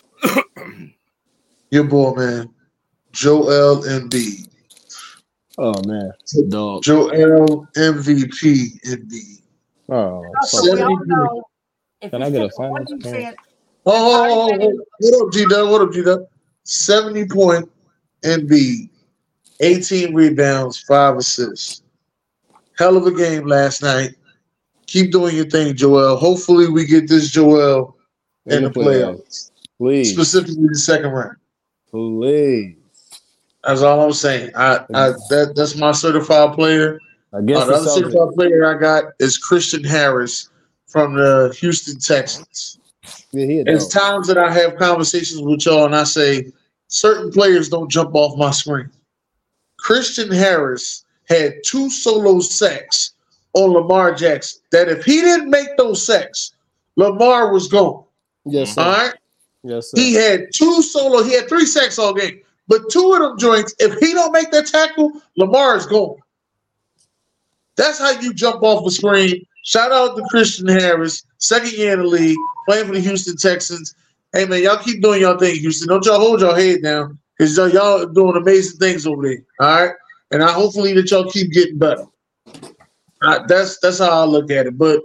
Speaker 1: Your boy, man. Joel Embiid.
Speaker 7: Oh man, dog.
Speaker 1: Joel MVP Embiid.
Speaker 7: Oh,
Speaker 8: So we all know if
Speaker 7: can
Speaker 8: you
Speaker 7: I get a
Speaker 8: stick with one
Speaker 7: final?
Speaker 8: defense,
Speaker 1: What up, G-Dub? What up, G-Dub? 70-point Embiid. 18 rebounds, 5 assists. Hell of a game last night. Keep doing your thing, Joel. Hopefully we get this Joel in the playoffs.
Speaker 7: Please.
Speaker 1: Specifically the second round.
Speaker 7: Please.
Speaker 1: That's all I'm saying. That's my certified player. The other certified player I got is Christian Harris from the Houston Texans.
Speaker 7: Yeah,
Speaker 1: There's times that I have conversations with y'all and I say certain players don't jump off my screen. Christian Harris had 2 solo sacks on Lamar Jackson. That if he didn't make those sacks, Lamar was gone.
Speaker 7: Yes, sir.
Speaker 1: All right.
Speaker 7: Yes, sir.
Speaker 1: He had 3 sacks all game. But 2 of them joints, if he don't make that tackle, Lamar is gone. That's how you jump off the screen. Shout out to Christian Harris, second year in the league, playing for the Houston Texans. Hey, man, y'all keep doing y'all thing, Houston. Don't y'all hold your head down because y'all doing amazing things over there, all right? And hopefully that y'all keep getting better. That's how I look at it. But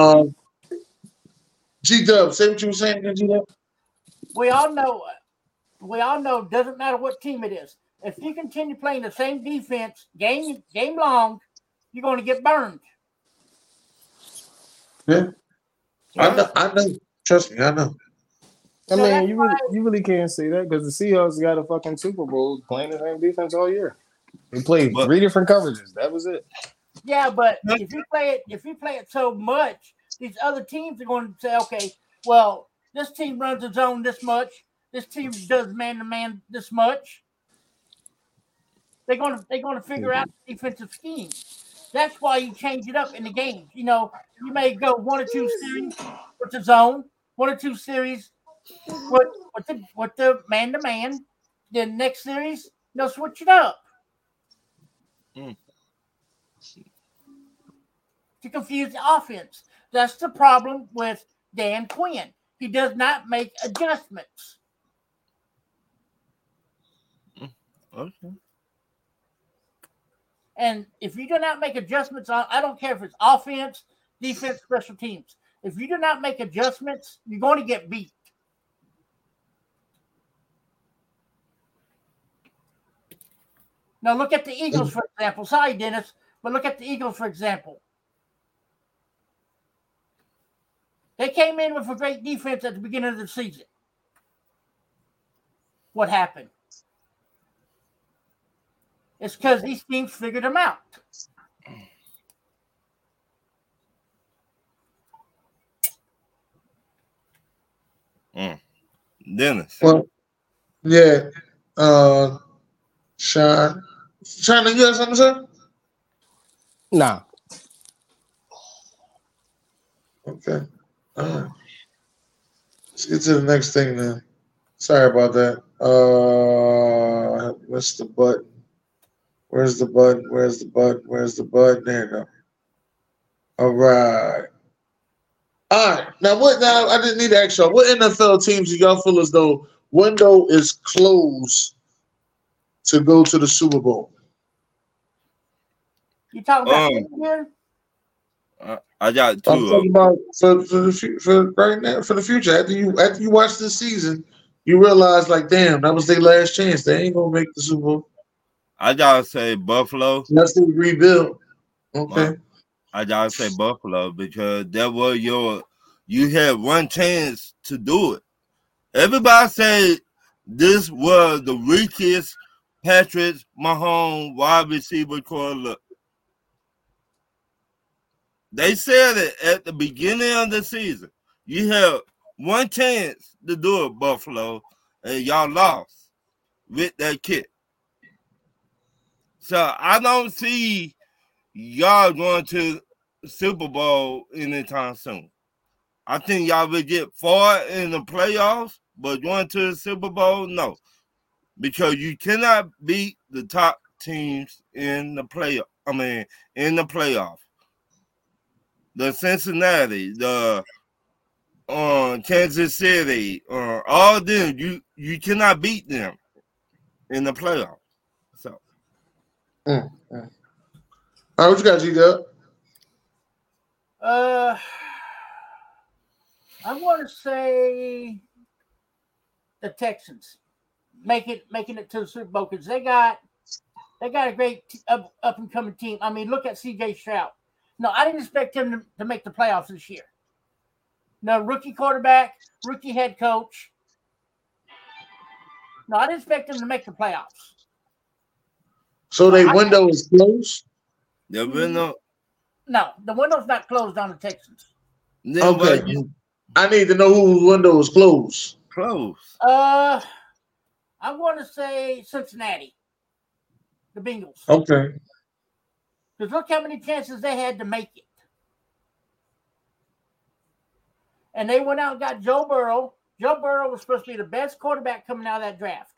Speaker 1: G-Dub, say what you were saying again, G-Dub.
Speaker 8: We all know doesn't matter what team it is. If you continue playing the same defense game long, you're going to get burned.
Speaker 1: Yeah. I know. Trust me, I know.
Speaker 7: I mean, you really can't say that because the Seahawks got a fucking Super Bowl playing the same defense all year. They played 3 different coverages. That was it.
Speaker 8: Yeah, but if you play it so much, these other teams are going to say, okay, well, this team runs the zone this much. This team does man-to-man this much. They're going to figure out the defensive scheme. That's why you change it up in the games. You know, you may go 1 or 2 series with the zone, 1 or 2 series with the man-to-man. Then next series, they'll switch it up. To confuse the offense. That's the problem with Dan Quinn. He does not make adjustments.
Speaker 2: Okay.
Speaker 8: And if you do not make adjustments, I don't care if it's offense, defense, special teams. If you do not make adjustments, you're going to get beat. Now look at the Eagles, for example. Sorry, Dennis, but look at the Eagles, for example. They came in with a great defense at the beginning of the season. What happened? It's because these teams figured them out.
Speaker 2: Dennis.
Speaker 1: Well, yeah. Sean, you have something to say?
Speaker 7: Nah.
Speaker 1: Okay. All right. Let's get to the next thing then. Sorry about that. Missed the button. Where's the button? Where's the button? Where's the button? There you go. All right. All right. Now, I didn't need to ask y'all. What NFL teams do y'all feel as though window is closed to go to the Super Bowl?
Speaker 8: You talking about here?
Speaker 2: I got 2.
Speaker 1: I'm talking about for right now, for the future. After you watch this season, you realize, like, damn, that was their last chance. They ain't gonna make the Super Bowl.
Speaker 2: I gotta say Buffalo.
Speaker 1: Let's rebuild. Okay.
Speaker 2: I gotta say Buffalo because that was you had one chance to do it. Everybody said this was the weakest Patrick Mahomes wide receiver core look. They said it at the beginning of the season. You have one chance to do it, Buffalo, and y'all lost with that kid. So I don't see y'all going to Super Bowl anytime soon. I think y'all will get far in the playoffs, but going to the Super Bowl, no. because you cannot beat the top teams in the in the playoff. The Cincinnati, the Kansas City, all of them, you cannot beat them in the playoff. So,
Speaker 1: All right, what you got, G-Dub?
Speaker 8: I want to say the Texans making it to the Super Bowl because they got a great up and coming team. I mean, look at C.J. Stroud. No, I didn't expect him to make the playoffs this year. No, rookie quarterback, rookie head coach. No, I didn't expect him to make the playoffs.
Speaker 1: So their window is closed?
Speaker 2: The window?
Speaker 8: No, the window's not closed on the Texans.
Speaker 1: Okay. I need to know whose window is closed.
Speaker 2: Closed.
Speaker 8: I want to say Cincinnati. The Bengals.
Speaker 1: Okay.
Speaker 8: Because look how many chances they had to make it. And they went out and got Joe Burrow. Joe Burrow was supposed to be the best quarterback coming out of that draft.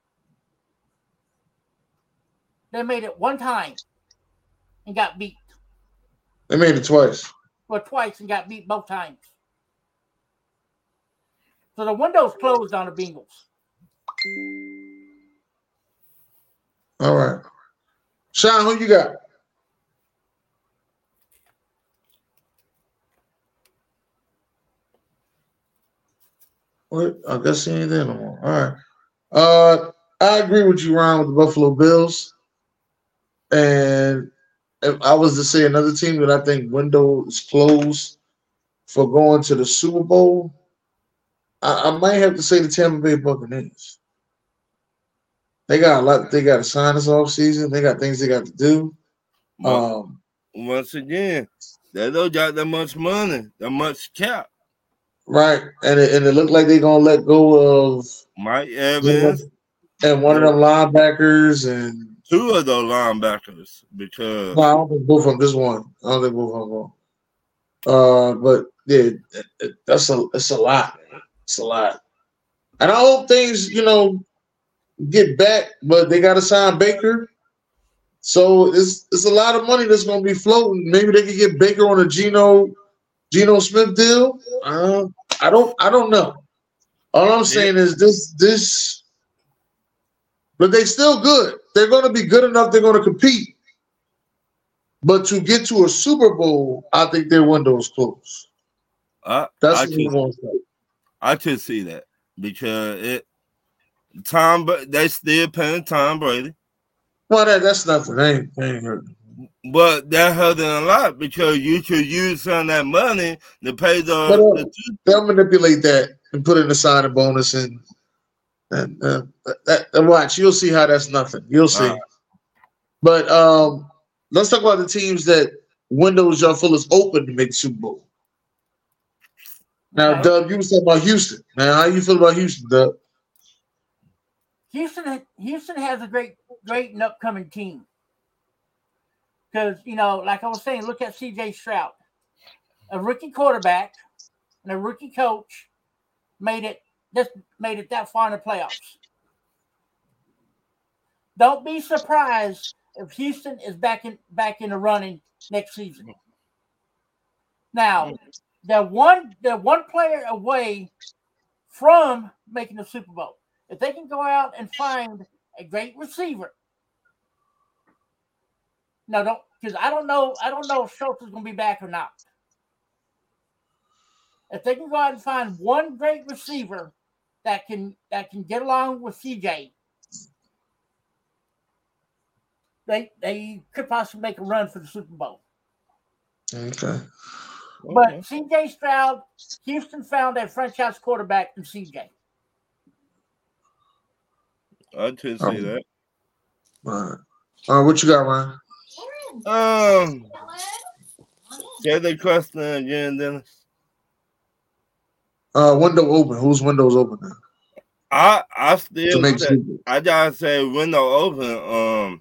Speaker 8: They made it one time and got beat.
Speaker 1: They made it twice.
Speaker 8: Well, twice and got beat both times. So the window's closed on the Bengals.
Speaker 1: All right. Sean, who you got? What? I guess he ain't there no more. All right. I agree with you, Ron, with the Buffalo Bills. And if I was to say another team that I think window is closed for going to the Super Bowl, I might have to say the Tampa Bay Buccaneers. They got a lot. They got to sign this off season. They got things they got to do.
Speaker 2: Once again, they don't got that much money, that much cap.
Speaker 1: Right, and it looked like they're gonna let go of
Speaker 2: Mike Evans
Speaker 1: and one of them linebackers and
Speaker 2: two of those linebackers because
Speaker 1: no, I don't think both of them. Just one. I don't think both of them will. But yeah, it's a lot. It's a lot, and I hope things get back. But they got to sign Baker, so it's a lot of money that's gonna be floating. Maybe they could get Baker on a Geno Smith deal. I don't know. All I'm saying is this, but they still good. They're going to be good enough. They're going to compete. But to get to a Super Bowl, I think their window is closed. That's what we want to say.
Speaker 2: I could see that because they still paying Tom Brady.
Speaker 1: Well, that's nothing. They ain't hurting.
Speaker 2: But that hurting a lot because you could use some of that money to pay the
Speaker 1: they'll manipulate that and put in a signing bonus and watch. You'll see how that's nothing. You'll see. But let's talk about the teams that windows y'all feel is open to make the Super Bowl. Now, Doug, you was talking about Houston. Now, how you feel about Houston, Doug?
Speaker 8: Houston has a great and upcoming team. Because, like I was saying, look at C.J. Stroud. A rookie quarterback and a rookie coach made it that far in the playoffs. Don't be surprised if Houston is back in the running next season. Now, they're one player away from making the Super Bowl. If they can go out and find a great receiver. No, don't, because I don't know if Schultz is going to be back or not. If they can go out and find one great receiver that can get along with CJ, they could possibly make a run for the Super Bowl.
Speaker 1: Okay.
Speaker 8: But CJ Stroud, Houston found a franchise quarterback in CJ.
Speaker 2: I could see that.
Speaker 1: All right. What you got, Ryan?
Speaker 2: Say the question again, Dennis.
Speaker 1: Window open. Whose window's open now?
Speaker 2: I gotta say window open.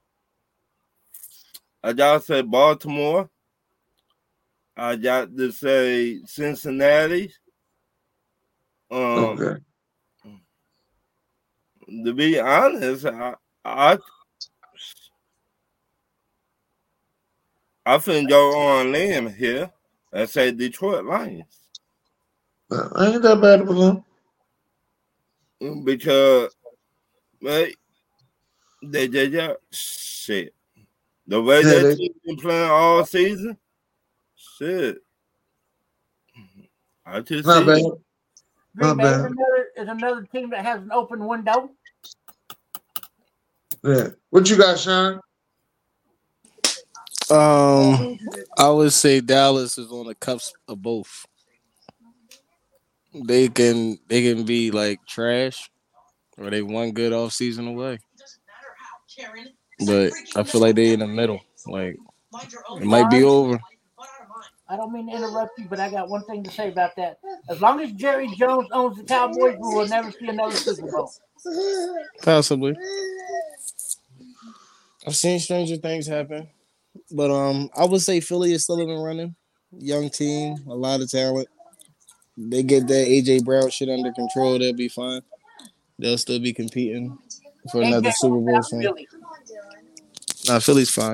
Speaker 2: I gotta say Baltimore. I got to say Cincinnati.
Speaker 1: Okay.
Speaker 2: to be honest, I finna go on limb here and say Detroit Lions.
Speaker 1: Ain't that bad of a limb.
Speaker 2: Because they just shit. The way that team been playing all season, shit. I just
Speaker 1: Not bad.
Speaker 8: Green Bay is another team that has an open window.
Speaker 1: Yeah. What you got, Sean?
Speaker 7: I would say Dallas is on the cusp of both. They can be like trash, or they one good off season away. But I feel like they in the middle. Like it might be over.
Speaker 8: I don't mean to interrupt you, but I got one thing to say about that. As long as Jerry Jones owns the Cowboys, we will never see another Super Bowl.
Speaker 7: Possibly. I've seen stranger things happen. But I would say Philly is still in the running. Young team, a lot of talent. They get that AJ Brown shit under control, they'll be fine. They'll still be competing for another Super Bowl soon. Nah, Philly's fine.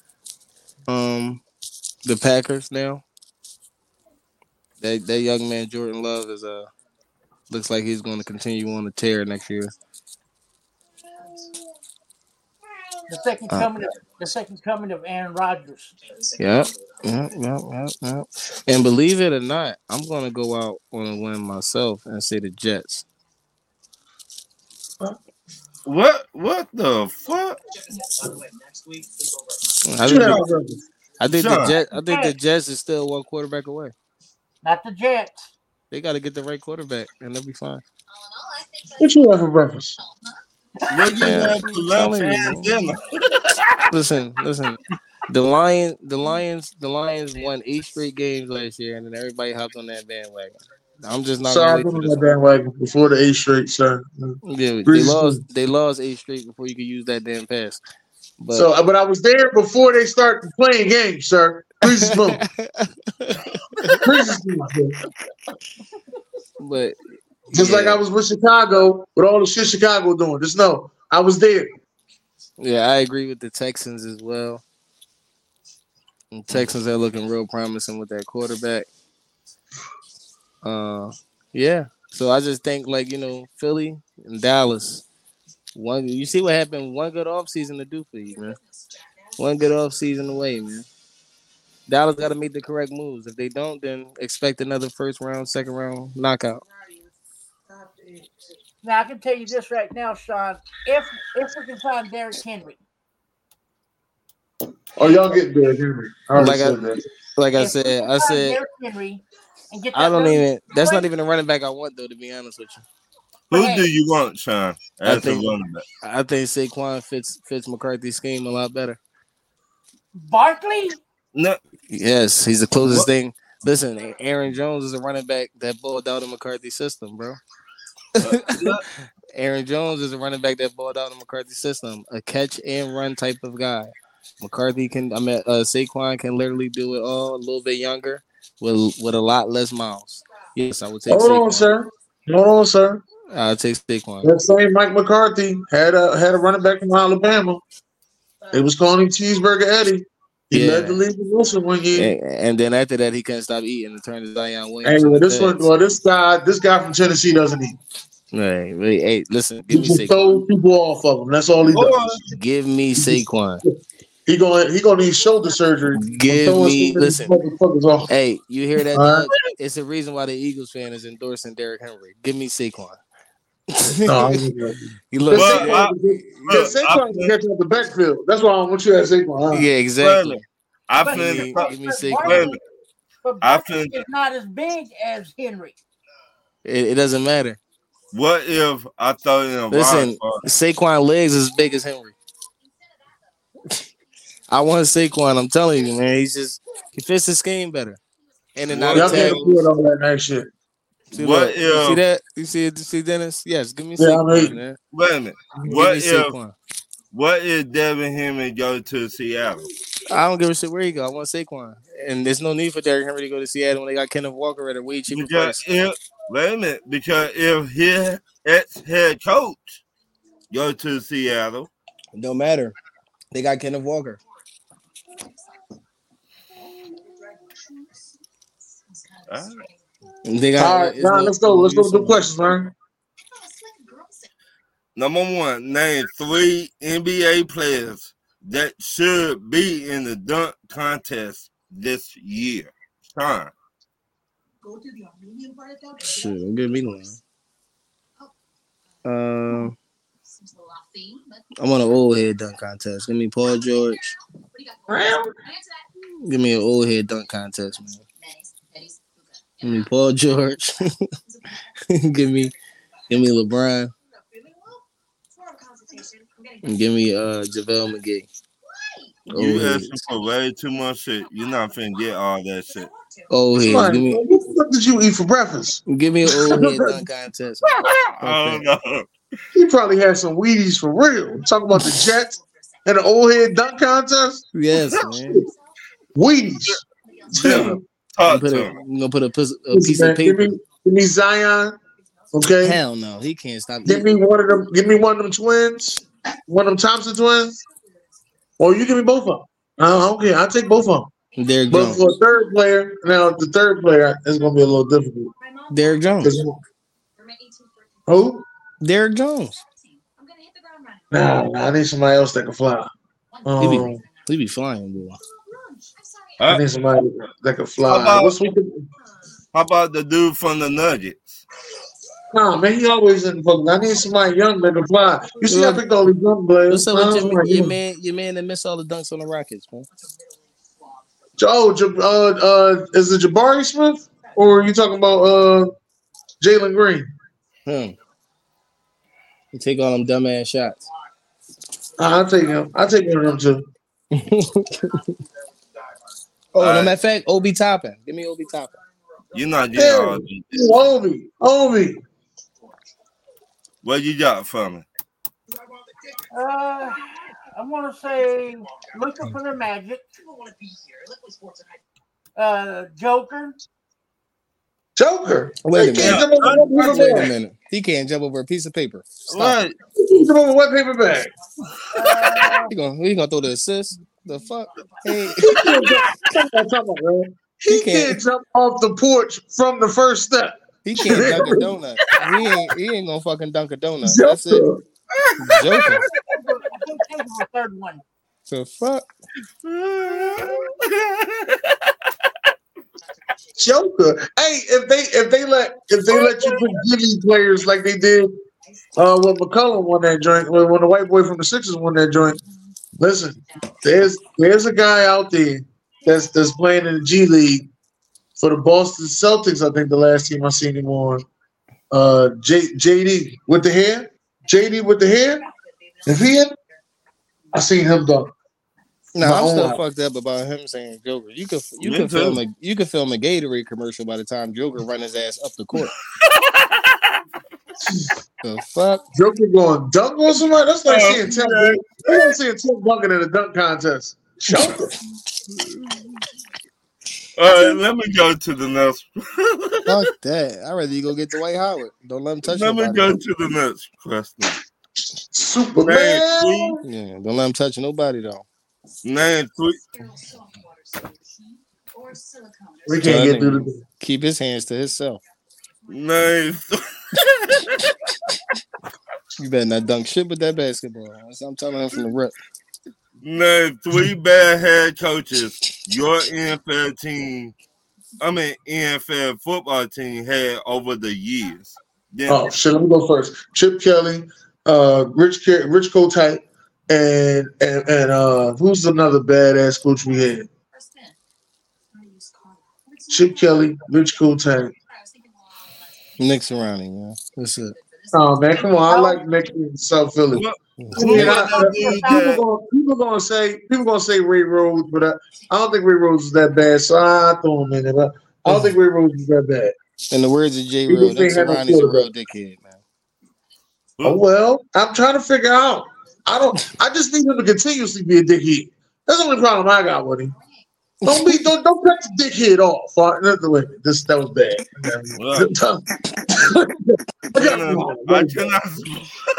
Speaker 7: The Packers now. That young man Jordan Love is looks like he's going to continue on the tear next year.
Speaker 8: The second coming of Aaron Rodgers.
Speaker 7: Yeah. And believe it or not, I'm going to go out on a limb myself and say the Jets.
Speaker 2: What the fuck?
Speaker 7: I think the Jets is still one quarterback away.
Speaker 8: Not the Jets.
Speaker 7: They got to get the right quarterback, and they'll be fine.
Speaker 1: What you have for breakfast?
Speaker 7: Listen. The Lions won 8 straight games last year, and then everybody hopped on that bandwagon. I'm just not.
Speaker 1: Sorry, I've been on that bandwagon before the 8 straight, sir.
Speaker 7: Yeah, they lost 8 straight before you could use that damn pass. But
Speaker 1: I was there before they started playing games, sir. Please explain.
Speaker 7: But
Speaker 1: just like I was with Chicago, with all the shit Chicago doing, just know I was there.
Speaker 7: Yeah, I agree with the Texans as well. And Texans are looking real promising with that quarterback. Yeah. So I just think Philly and Dallas. You see what happened? One good offseason to do for you, man. One good offseason away, man. Dallas got to make the correct moves. If they don't, then expect another first round, second round knockout.
Speaker 8: Now I can tell you this right now, Sean. If we can find Derrick Henry.
Speaker 1: Oh, y'all get Derrick Henry.
Speaker 7: I said.
Speaker 8: Derrick Henry and get
Speaker 7: that that's not even a running back I want, though, to be honest with you.
Speaker 2: Who do you want, Sean? I think
Speaker 7: Saquon fits McCarthy's scheme a lot better.
Speaker 8: Barkley?
Speaker 2: No.
Speaker 7: Yes, he's the closest thing. Listen, Aaron Jones is a running back that balled out in McCarthy's system, bro. Aaron Jones is a running back that balled out in McCarthy's system, a catch and run type of guy. Saquon can literally do it all, a little bit younger, with a lot less miles. Yes, I would take Saquon.
Speaker 1: Hold on, sir.
Speaker 7: I'll take Saquon.
Speaker 1: That same Mike McCarthy had a running back from Alabama. They was calling him Cheeseburger Eddie. He led the league in Wilson one year.
Speaker 7: And then after that, he couldn't stop eating and turned to Zion Williams.
Speaker 1: This guy from Tennessee doesn't eat.
Speaker 7: Hey, listen, give me
Speaker 1: Saquon. Throw people off of him. That's all he does.
Speaker 7: Give me Saquon.
Speaker 1: He gonna need shoulder surgery.
Speaker 7: Hey, you hear that? Right. It's the reason why the Eagles fan is endorsing Derrick Henry. Give me Saquon.
Speaker 1: No, Saquon can catch up the backfield. That's why I want you to have Saquon.
Speaker 7: Yeah, exactly.
Speaker 8: Give me Saquon. But Barkley is not as big as Henry.
Speaker 7: It doesn't matter.
Speaker 2: What if I throw in a
Speaker 7: Listen, Saquon legs as big as Henry. I want Saquon. I'm telling you, man. He fits the scheme better. And then
Speaker 1: y'all can't afford all that nice shit.
Speaker 2: What if
Speaker 7: you see that? You see Dennis? Yes, give me Saquon, man.
Speaker 2: Wait a minute. What if Devin Henry go to Seattle?
Speaker 7: I don't give a shit where he go. I want Saquon. And there's no need for Derrick Henry to go to Seattle when they got Kenneth Walker at a way cheaper price.
Speaker 2: Wait a minute, because if his ex-head coach Go to Seattle.
Speaker 7: It don't matter. They got Kenneth Walker. They got.
Speaker 1: All right, now let's go. Let's go with the questions, man.
Speaker 2: Number one, name 3 NBA players that should be in the dunk contest this year. Sean.
Speaker 7: Shit, don't give me one. I'm on an old head dunk contest. Give me Paul George. Give me an old head dunk contest, man. Give me Paul George. give me LeBron. And give me JaVale McGee.
Speaker 2: You asking for way too much shit. You're not finna get all that shit.
Speaker 7: Old head.
Speaker 1: What the fuck did you eat for breakfast?
Speaker 7: Give me an old head dunk contest.
Speaker 2: Oh no.
Speaker 1: He probably had some Wheaties for real. Talking about the Jets and the old head dunk contest.
Speaker 7: Yes, man.
Speaker 1: Wheaties.
Speaker 2: Yeah.
Speaker 7: I'm gonna put a piece of paper.
Speaker 1: Give me Zion. Okay.
Speaker 7: Hell no, he can't stop.
Speaker 1: Give me one of them. Give me one of them twins. One of them Thompson twins. Or you give me both of them. Okay, I'll take both of them.
Speaker 7: Derrick
Speaker 1: But
Speaker 7: Jones.
Speaker 1: for a third player, now the third player is going to be a little difficult.
Speaker 7: Derrick Jones.
Speaker 1: Who?
Speaker 7: Derrick Jones.
Speaker 1: Nah, I need somebody else that can fly.
Speaker 7: He be flying, boy.
Speaker 1: I need somebody that can fly.
Speaker 2: How about the dude from the Nuggets?
Speaker 1: Nah, man, he always in the fucking. I need somebody young that can fly. You see, I picked all these young players.
Speaker 7: What's up with your man that missed all the dunks on the Rockets, man?
Speaker 1: Is it Jabari Smith or are you talking about Jalen Green?
Speaker 7: You take all them dumbass shots.
Speaker 1: I'll take him. I'll take one of them too.
Speaker 7: No matter of fact, Obi Toppin. Give me Obi Toppin.
Speaker 2: You're not getting all these.
Speaker 1: Obi.
Speaker 2: What you got for me?
Speaker 8: I want to say looking for the Magic. Joker.
Speaker 7: Wait a minute. He can't jump over a piece of paper.
Speaker 2: What?
Speaker 1: He jump over what paper bag?
Speaker 7: He gonna throw the assist. The fuck? Hey.
Speaker 1: He can't jump off the porch from the first step.
Speaker 7: He can't dunk a donut. He ain't gonna fucking dunk a donut. That's it. Joker.
Speaker 8: The third one.
Speaker 7: So fuck.
Speaker 1: Joker. Hey, if they let you put Giddy players like they did when McCollum won that joint, when the white boy from the Sixers won that joint. Listen, there's a guy out there that's playing in the G League for the Boston Celtics. I think the last team I seen him on. JD with the hair. JD with the hair. If he had, I seen him dunk.
Speaker 7: No, I'm still fucked up about him saying Joker. You could film a Gatorade commercial by the time Joker run his ass up the court. The fuck?
Speaker 1: Joker going dunk on somebody? That's like seeing Tim. I'm seeing Tim dunking in a dunk contest. Joker.
Speaker 2: All right, let me go to the next.
Speaker 7: Fuck that. I'd rather you go get Dwight Howard. Don't let him touch
Speaker 2: Let
Speaker 7: nobody.
Speaker 2: me go to the next question.
Speaker 1: Superman.
Speaker 7: Yeah, don't let him touch nobody though.
Speaker 2: Name 3.
Speaker 1: We can't get through the.
Speaker 7: Keep his hands to himself.
Speaker 2: Name.
Speaker 7: You better not dunk shit with that basketball. I'm telling him from the rip.
Speaker 2: Name 3 bad head coaches your NFL football team had over the years. Then,
Speaker 1: Oh shit! Let me go first. Chip Kelly, Rich Kotite, and who's another badass coach we had? Chip Kelly, Rich Kotite.
Speaker 7: Nick Sirianni, man. That's it.
Speaker 1: Oh man, come on! I like Nick in South Philly. People gonna say Ray Rhodes, but I don't think Ray Rhodes is that bad. So I throw him in there. But I don't think Ray Rhodes is that bad.
Speaker 7: In the words of J. Rhodes, Nick Sirianni's a real dickhead, man.
Speaker 1: Oh well, I'm trying to figure out. I just need him to continuously be a dickhead. That's the only problem I got with him. Don't cut the dickhead off. That was bad.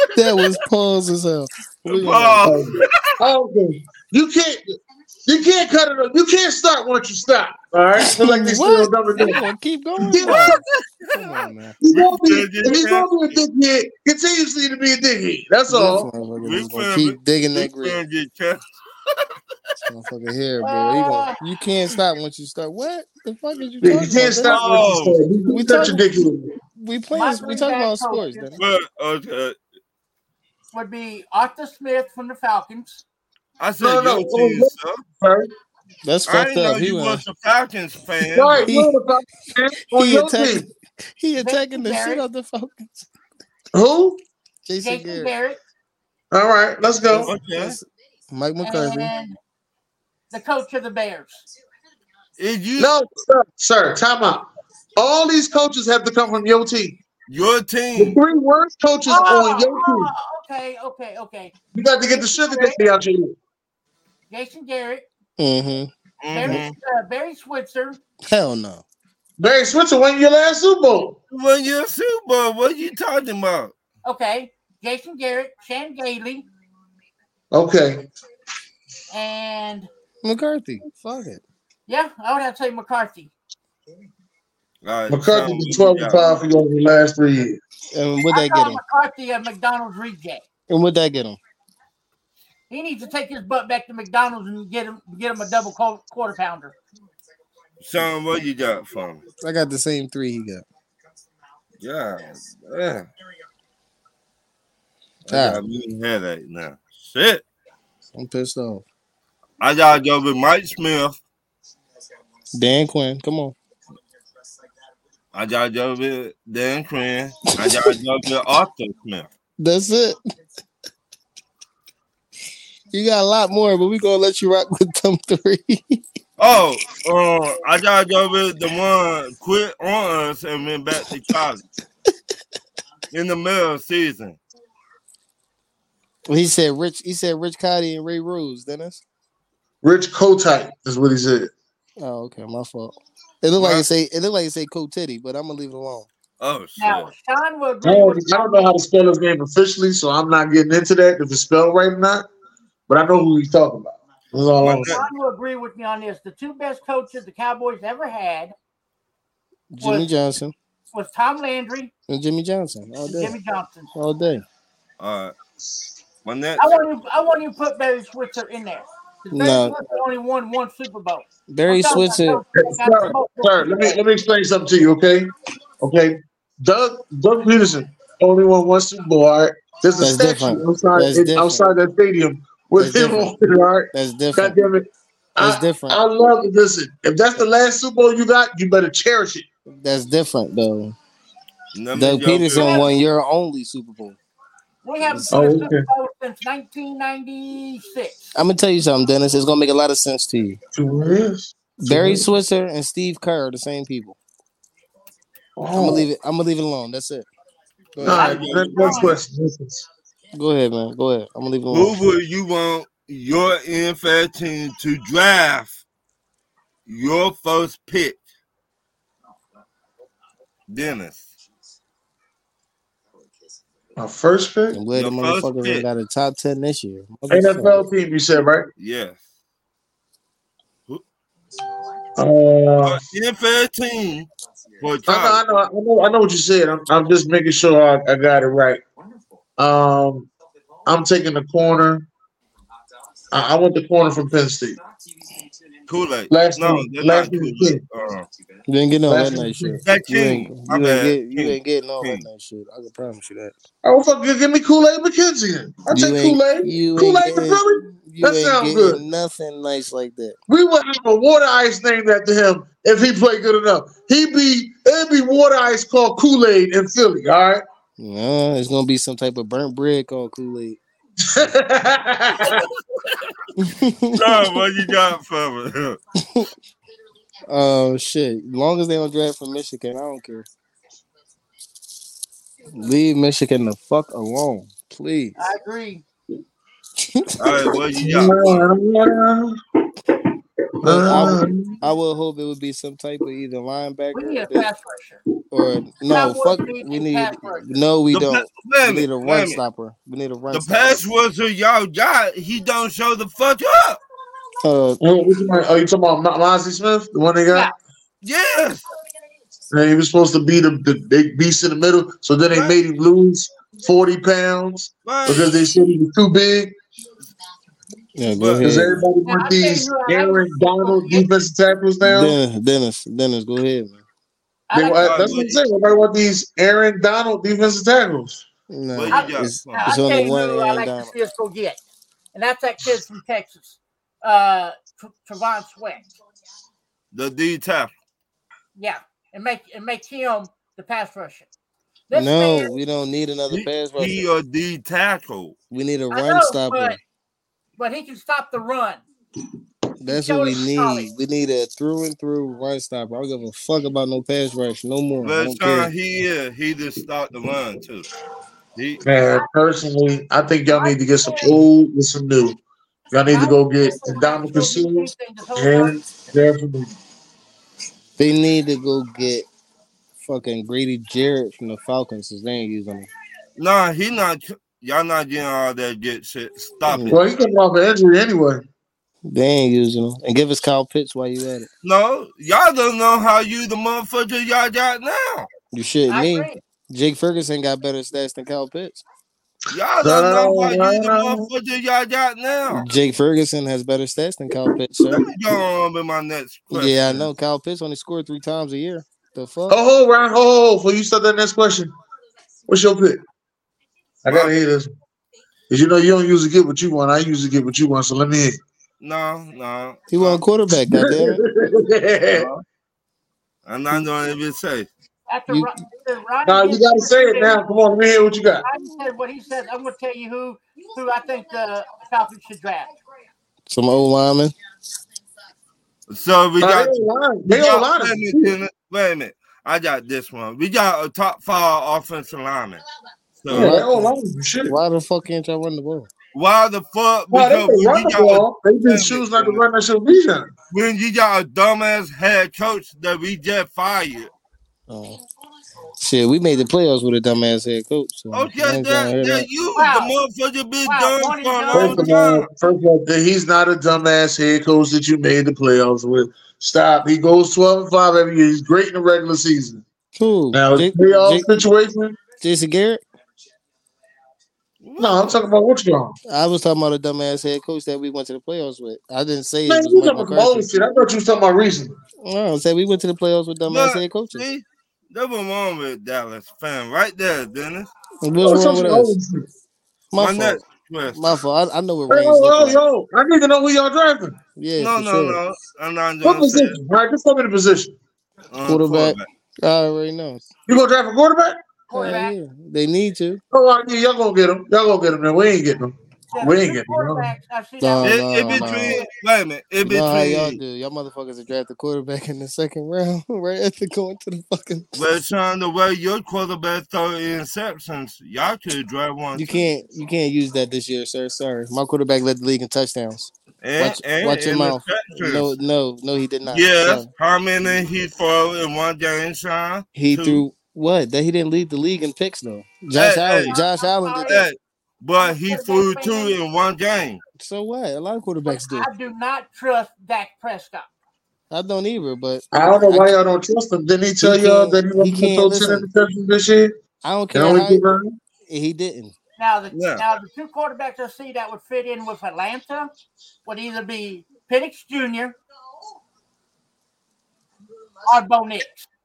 Speaker 7: That was pause as hell.
Speaker 2: Pause.
Speaker 1: Okay. You can't cut it off. You can't start once you stop. All right. So like they
Speaker 7: What?
Speaker 1: still never
Speaker 7: You
Speaker 1: do.
Speaker 7: gonna keep going?
Speaker 1: You
Speaker 7: Bro?
Speaker 1: can't-
Speaker 7: Come on, man.
Speaker 1: He's gonna be a dickhead. Continuously to be a dickhead. That's
Speaker 7: This
Speaker 1: all.
Speaker 7: motherfucker
Speaker 2: We
Speaker 7: just gonna
Speaker 2: finna
Speaker 7: keep digging
Speaker 2: We
Speaker 7: that grave.
Speaker 2: finna get canceled.
Speaker 7: Motherfucker here, bro. You can't stop once you start. What the fuck is you
Speaker 1: Yeah,
Speaker 7: talking
Speaker 1: you can't
Speaker 7: about?
Speaker 1: stop once you start.
Speaker 7: We
Speaker 1: You cut your
Speaker 7: talking-
Speaker 1: dick in.
Speaker 7: We talking about sports, then.
Speaker 2: But okay.
Speaker 8: Would be Arthur Smith from the Falcons.
Speaker 2: I said
Speaker 1: No,
Speaker 2: your team, sir.
Speaker 1: Sorry.
Speaker 7: That's
Speaker 2: I
Speaker 7: fucked
Speaker 2: didn't know
Speaker 7: up. He
Speaker 2: you
Speaker 7: went.
Speaker 2: was a Falcons fan.
Speaker 1: Right,
Speaker 2: but-
Speaker 1: you're the Falcons fan on
Speaker 7: He
Speaker 1: your
Speaker 7: attacking.
Speaker 1: team.
Speaker 7: He attacking the
Speaker 8: Jason
Speaker 7: shit
Speaker 8: Garrett.
Speaker 7: out the Falcons.
Speaker 1: Who?
Speaker 7: Jason
Speaker 8: Jason
Speaker 7: Garrett.
Speaker 8: Garrett.
Speaker 1: All right, let's go.
Speaker 2: Okay.
Speaker 7: That's Mike McCarthy.
Speaker 8: And the coach of the Bears.
Speaker 2: Is you
Speaker 1: No, sir, time out. All these coaches have to come from your team.
Speaker 2: your
Speaker 1: The
Speaker 2: team?
Speaker 1: three worst coaches on your team.
Speaker 8: Okay.
Speaker 1: You got to get the sugar daddy out your ear.
Speaker 8: Jason Garrett.
Speaker 7: Mm-hmm.
Speaker 8: Barry Switzer.
Speaker 7: Hell no.
Speaker 1: Barry Switzer won your last Super Bowl.
Speaker 2: When you're Super Bowl, what are you talking about?
Speaker 8: Okay. Jason Garrett. Shan Gailey.
Speaker 1: Okay.
Speaker 8: And
Speaker 7: McCarthy. Fuck it.
Speaker 8: yeah, I would have to say McCarthy.
Speaker 2: All right,
Speaker 1: McCarthy
Speaker 2: so
Speaker 1: been 12 and 5 for you over the last 3 years.
Speaker 7: And would
Speaker 8: I
Speaker 7: they
Speaker 8: call
Speaker 7: get him?
Speaker 8: McCarthy a McDonald's reject.
Speaker 7: And would that get him?
Speaker 8: He needs to take his butt back to McDonald's and get him a double quarter pounder.
Speaker 2: Sean, what you got for me?
Speaker 7: I got the same three he got.
Speaker 2: Yeah. I
Speaker 7: Ah.
Speaker 2: got me a headache now. Shit.
Speaker 7: I'm pissed off.
Speaker 2: I gotta go with Mike Smith.
Speaker 7: Dan Quinn. Come on.
Speaker 2: I gotta go with Dan Quinn. I gotta go with Arthur Smith.
Speaker 7: That's it. You got a lot more, but we gonna let you rock with them three.
Speaker 2: Oh, I gotta go with the one quit on us and went back to college in the middle of the season.
Speaker 7: Well, he said Rich Cotty and Ray Rose, Dennis.
Speaker 1: Rich Kotite is what he said.
Speaker 7: Oh, okay, my fault. It looked like it say Coat Titty, but I'm gonna leave it alone.
Speaker 2: Oh shit.
Speaker 8: Now, Sean will
Speaker 1: I
Speaker 8: agree
Speaker 1: don't,
Speaker 8: with
Speaker 1: I don't know how to spell his name officially, so I'm not getting into that if it's spelled right or not. But I know who he's talking about. That's all I'm saying.
Speaker 8: Sean will agree with me on this. The two best coaches the Cowboys ever had
Speaker 7: Jimmy Johnson
Speaker 8: was Tom Landry
Speaker 7: and Jimmy Johnson all
Speaker 8: and
Speaker 7: day.
Speaker 8: Jimmy Johnson.
Speaker 7: All day.
Speaker 2: All right. My next.
Speaker 8: I want you to put Barry Switzer in there. 'Cause Barry
Speaker 7: No.
Speaker 8: Switzer only won one Super Bowl.
Speaker 7: Barry
Speaker 8: I'm talking about
Speaker 7: Switzer.
Speaker 8: coaches that got the most
Speaker 1: Sir, let me explain something to you, okay? Okay. Doug Peterson only won one Super Bowl, all right? There's a
Speaker 7: That's
Speaker 1: statue
Speaker 7: different.
Speaker 1: outside,
Speaker 7: That's different.
Speaker 1: outside that stadium with
Speaker 7: That's
Speaker 1: him on
Speaker 7: different.
Speaker 1: it, all right?
Speaker 7: That's
Speaker 1: God
Speaker 7: different.
Speaker 1: damn it.
Speaker 7: That's different.
Speaker 1: I love it. Listen, if that's the last Super Bowl you got, you better cherish it.
Speaker 7: That's different though.
Speaker 2: Let me
Speaker 7: Doug
Speaker 2: go
Speaker 7: Peterson
Speaker 2: with-
Speaker 7: won your only Super Bowl.
Speaker 8: We haven't
Speaker 1: Oh,
Speaker 8: won a
Speaker 1: okay.
Speaker 8: Super Bowl since 1996.
Speaker 7: I'm gonna tell you something, Dennis. It's gonna make a lot of sense to you.
Speaker 1: 2 years.
Speaker 7: Barry Switzer and Steve Kerr are the same people. I'm gonna
Speaker 1: Oh.
Speaker 7: leave it. I'm gonna leave it alone. That's it. Go
Speaker 1: All
Speaker 7: ahead.
Speaker 1: right, next question.
Speaker 7: Go ahead, man. Go ahead. I'm gonna leave it
Speaker 2: Who
Speaker 7: alone.
Speaker 2: would you want your NFL team to draft your first pick? Dennis.
Speaker 1: My first pick?
Speaker 7: I'm glad the
Speaker 2: Your first
Speaker 7: motherfuckers
Speaker 2: pick.
Speaker 7: ain't got a top 10 this year.
Speaker 1: NFL team, you said, right?
Speaker 2: Yes.
Speaker 1: NFL
Speaker 2: team for
Speaker 1: I know what you said. I'm just making sure I got it right. I'm taking the corner. I want the corner from Penn State.
Speaker 2: Kool-Aid.
Speaker 1: Last
Speaker 2: No,
Speaker 1: name-
Speaker 2: they're
Speaker 1: last
Speaker 2: not
Speaker 1: name
Speaker 2: Kool-Aid.
Speaker 7: You ain't getting all
Speaker 1: Last
Speaker 7: that
Speaker 1: name
Speaker 7: nice shit.
Speaker 2: That
Speaker 7: You ain't,
Speaker 2: King.
Speaker 7: you
Speaker 2: My
Speaker 7: ain't,
Speaker 2: bad.
Speaker 7: you ain't getting all that
Speaker 2: King.
Speaker 7: nice shit. I can promise you that.
Speaker 1: Oh, fuck, give me Kool-Aid McKenzie then. I
Speaker 7: You
Speaker 1: take
Speaker 7: ain't-
Speaker 1: Kool-Aid.
Speaker 7: you ain't
Speaker 1: Kool-Aid
Speaker 7: getting-
Speaker 1: McCully?
Speaker 7: You
Speaker 1: That
Speaker 7: ain't
Speaker 1: sounds
Speaker 7: getting
Speaker 1: good.
Speaker 7: nothing nice like that.
Speaker 1: We would have a water ice named after him if he played good enough. It'd be water ice called Kool-Aid in Philly, all right?
Speaker 7: No, it's gonna be some type of burnt bread called Kool-Aid.
Speaker 2: No, what you got for me?
Speaker 7: Oh shit! As long as they don't draft from Michigan, I don't care. Leave Michigan the fuck alone, please.
Speaker 8: I agree.
Speaker 2: All right, what you got?
Speaker 7: But I would hope it would be some type of either
Speaker 8: We need
Speaker 7: linebacker
Speaker 8: a pass rusher.
Speaker 7: or no.
Speaker 8: Cowboys
Speaker 7: Fuck,
Speaker 8: need
Speaker 7: we
Speaker 8: a
Speaker 7: need
Speaker 8: pass rusher.
Speaker 7: no. We
Speaker 2: The
Speaker 7: don't.
Speaker 2: wait a
Speaker 7: We need
Speaker 2: minute,
Speaker 7: a
Speaker 2: wait a
Speaker 7: run
Speaker 2: minute.
Speaker 7: stopper. We need a run
Speaker 2: The
Speaker 7: stopper.
Speaker 2: pass rusher y'all got, he don't show the fuck up.
Speaker 7: Uh,
Speaker 1: Oh, you talking about Mozzie Smith, the one they got?
Speaker 2: Yes.
Speaker 1: And he was supposed to be the big beast in the middle, so then they made him lose 40 pounds because they said he was too big.
Speaker 7: yeah, go
Speaker 1: Because
Speaker 7: ahead.
Speaker 1: everybody want these Aaron Donald defensive tackles now.
Speaker 7: Dennis, go ahead, man.
Speaker 1: That's what I'm saying. Everybody want these Aaron Donald defensive tackles.
Speaker 7: No,
Speaker 2: What you got?
Speaker 7: it's
Speaker 8: I'll tell
Speaker 7: only
Speaker 8: you
Speaker 7: one
Speaker 8: who I
Speaker 7: Aaron
Speaker 8: like to
Speaker 7: Donald.
Speaker 8: see us go get, and that's that kid from Texas, Trevon Sweat.
Speaker 2: The D tackle.
Speaker 8: Yeah, and make him the pass rusher.
Speaker 7: No, we don't need another pass rusher.
Speaker 2: He a D tackle.
Speaker 7: We need a
Speaker 8: I
Speaker 7: run
Speaker 8: know,
Speaker 7: stopper.
Speaker 8: but he can stop the run.
Speaker 7: That's
Speaker 8: Show
Speaker 7: what we
Speaker 8: his
Speaker 7: need.
Speaker 8: solid.
Speaker 7: We need a through and through run stopper. I don't give a fuck about no pass rush no more. I
Speaker 2: But
Speaker 7: don't care.
Speaker 2: son, he just start the run too.
Speaker 1: Man, personally, I think y'all need to get some old with some new. Y'all need to go get Dominic Sue and definitely.
Speaker 7: They need to go get fucking Grady Jarrett from the Falcons because they ain't using him.
Speaker 2: Nah, he not. Y'all not getting all that good shit. Stop it.
Speaker 1: Well, he coming off an injury anyway.
Speaker 7: They ain't using him. And give us Kyle Pitts while you at it.
Speaker 2: No, y'all don't know how you the motherfucker y'all got now.
Speaker 7: You shitting
Speaker 8: I
Speaker 7: me.
Speaker 8: agree.
Speaker 7: Jake Ferguson got better stats than Kyle Pitts.
Speaker 2: Y'all don't know how you the motherfucker y'all got now.
Speaker 7: Jake Ferguson has better stats than Kyle Pitts, sir.
Speaker 2: Let me go on with my next question.
Speaker 7: Yeah, I know. Kyle Pitts only scored 3 times a year. The fuck?
Speaker 1: Oh, Ryan, before you start that next question, what's your pick? I gotta hear this. Because you know you don't usually get what you want. I usually get what you want, so let me hear.
Speaker 2: No.
Speaker 7: He won quarterback, goddammit.
Speaker 2: No. I'm not gonna even say.
Speaker 8: After
Speaker 7: You-
Speaker 8: Ryan
Speaker 1: Nah, you gotta say it now. Come on, let me hear what you got.
Speaker 8: Ryan said what he said. I'm going to tell you who I think the Falcons should draft.
Speaker 7: Some old lineman.
Speaker 2: So we got.
Speaker 1: They all line.
Speaker 2: Wait a minute. I got this one. We got a top 5 offensive lineman. So
Speaker 1: Yeah, they all line. Shit.
Speaker 7: Why the fuck can't y'all run the ball?
Speaker 2: why the fuck?
Speaker 1: Well, they
Speaker 2: Because
Speaker 1: can run the ball. They just choose not to run that shit vision.
Speaker 2: when you got a dumbass head coach that we just fired.
Speaker 7: Oh. Shit, we made the playoffs with a dumbass head coach. So
Speaker 2: Okay,
Speaker 7: I ain't trying to hear
Speaker 2: that
Speaker 7: that.
Speaker 2: you,
Speaker 8: Wow.
Speaker 2: the motherfucker, been
Speaker 8: Wow,
Speaker 2: done
Speaker 8: one
Speaker 2: for a
Speaker 8: and
Speaker 2: long
Speaker 8: done.
Speaker 1: First of all, he's not a dumbass head coach that you made the playoffs with. Stop. He goes 12-5 every year. He's great in the regular season.
Speaker 7: Who?
Speaker 1: Now, the playoff situation.
Speaker 7: Jason Garrett?
Speaker 1: No, I'm talking about what you on.
Speaker 7: I was talking about a dumbass head coach that we went to the playoffs with. I didn't say
Speaker 1: Man,
Speaker 7: it was
Speaker 1: you
Speaker 7: Mike
Speaker 1: talking about
Speaker 7: McCarthy.
Speaker 1: bullshit. I thought you was talking about recent.
Speaker 7: No, I said we went to the playoffs with dumbass head coaches.
Speaker 2: See, that's what's wrong with Dallas fan right there, Dennis.
Speaker 7: What's wrong with us? My fault.
Speaker 2: next question.
Speaker 7: My fault. I know what
Speaker 1: Hey,
Speaker 7: rings look like.
Speaker 1: yo, I need to know who y'all drafting.
Speaker 7: Yeah,
Speaker 2: No,
Speaker 7: for sure.
Speaker 2: no. I'm not
Speaker 1: What
Speaker 2: gonna say it.
Speaker 1: position? All right, just tell me the position.
Speaker 7: Quarterback. I already know.
Speaker 1: You gonna draft a quarterback?
Speaker 8: Quarterback.
Speaker 7: Yeah, they need to.
Speaker 1: Oh, all right, yeah, y'all gonna get him. Y'all gonna get him. Then we ain't getting him.
Speaker 8: Yeah,
Speaker 1: We
Speaker 8: the
Speaker 1: ain't
Speaker 8: two
Speaker 1: getting him.
Speaker 8: quarterbacks, I've seen
Speaker 7: No,
Speaker 8: that.
Speaker 2: In between, wait a minute. In
Speaker 7: You know how y'all
Speaker 2: between,
Speaker 7: do. Y'all motherfuckers are draft the quarterback in the second round, right after going to the fucking.
Speaker 2: we're trying to wear your quarterback 30 interceptions. Y'all could draft one.
Speaker 7: You can't use that this year, sir. Sorry, my quarterback led the league in touchdowns. Watch your mouth. No, he did not.
Speaker 2: Yes.
Speaker 7: Sorry.
Speaker 2: How many he threw in one game, Sean?
Speaker 7: He
Speaker 2: 2.
Speaker 7: threw what? That he didn't lead the league in picks though. Josh Allen did that.
Speaker 2: Hey, but he threw 2 in one game.
Speaker 7: So what? A lot of quarterbacks do.
Speaker 8: I do not trust Dak Prescott.
Speaker 7: I don't either, but
Speaker 1: I don't know why y'all don't trust him. Didn't he tell y'all that he wasn't
Speaker 7: can't
Speaker 1: going to throw 10 interceptions this year?
Speaker 7: I don't
Speaker 1: And
Speaker 7: care
Speaker 1: only
Speaker 7: how
Speaker 1: give her-
Speaker 7: he didn't.
Speaker 8: Now the two quarterbacks I see that would fit in with Atlanta would either be Penix Jr. or Bo Nix.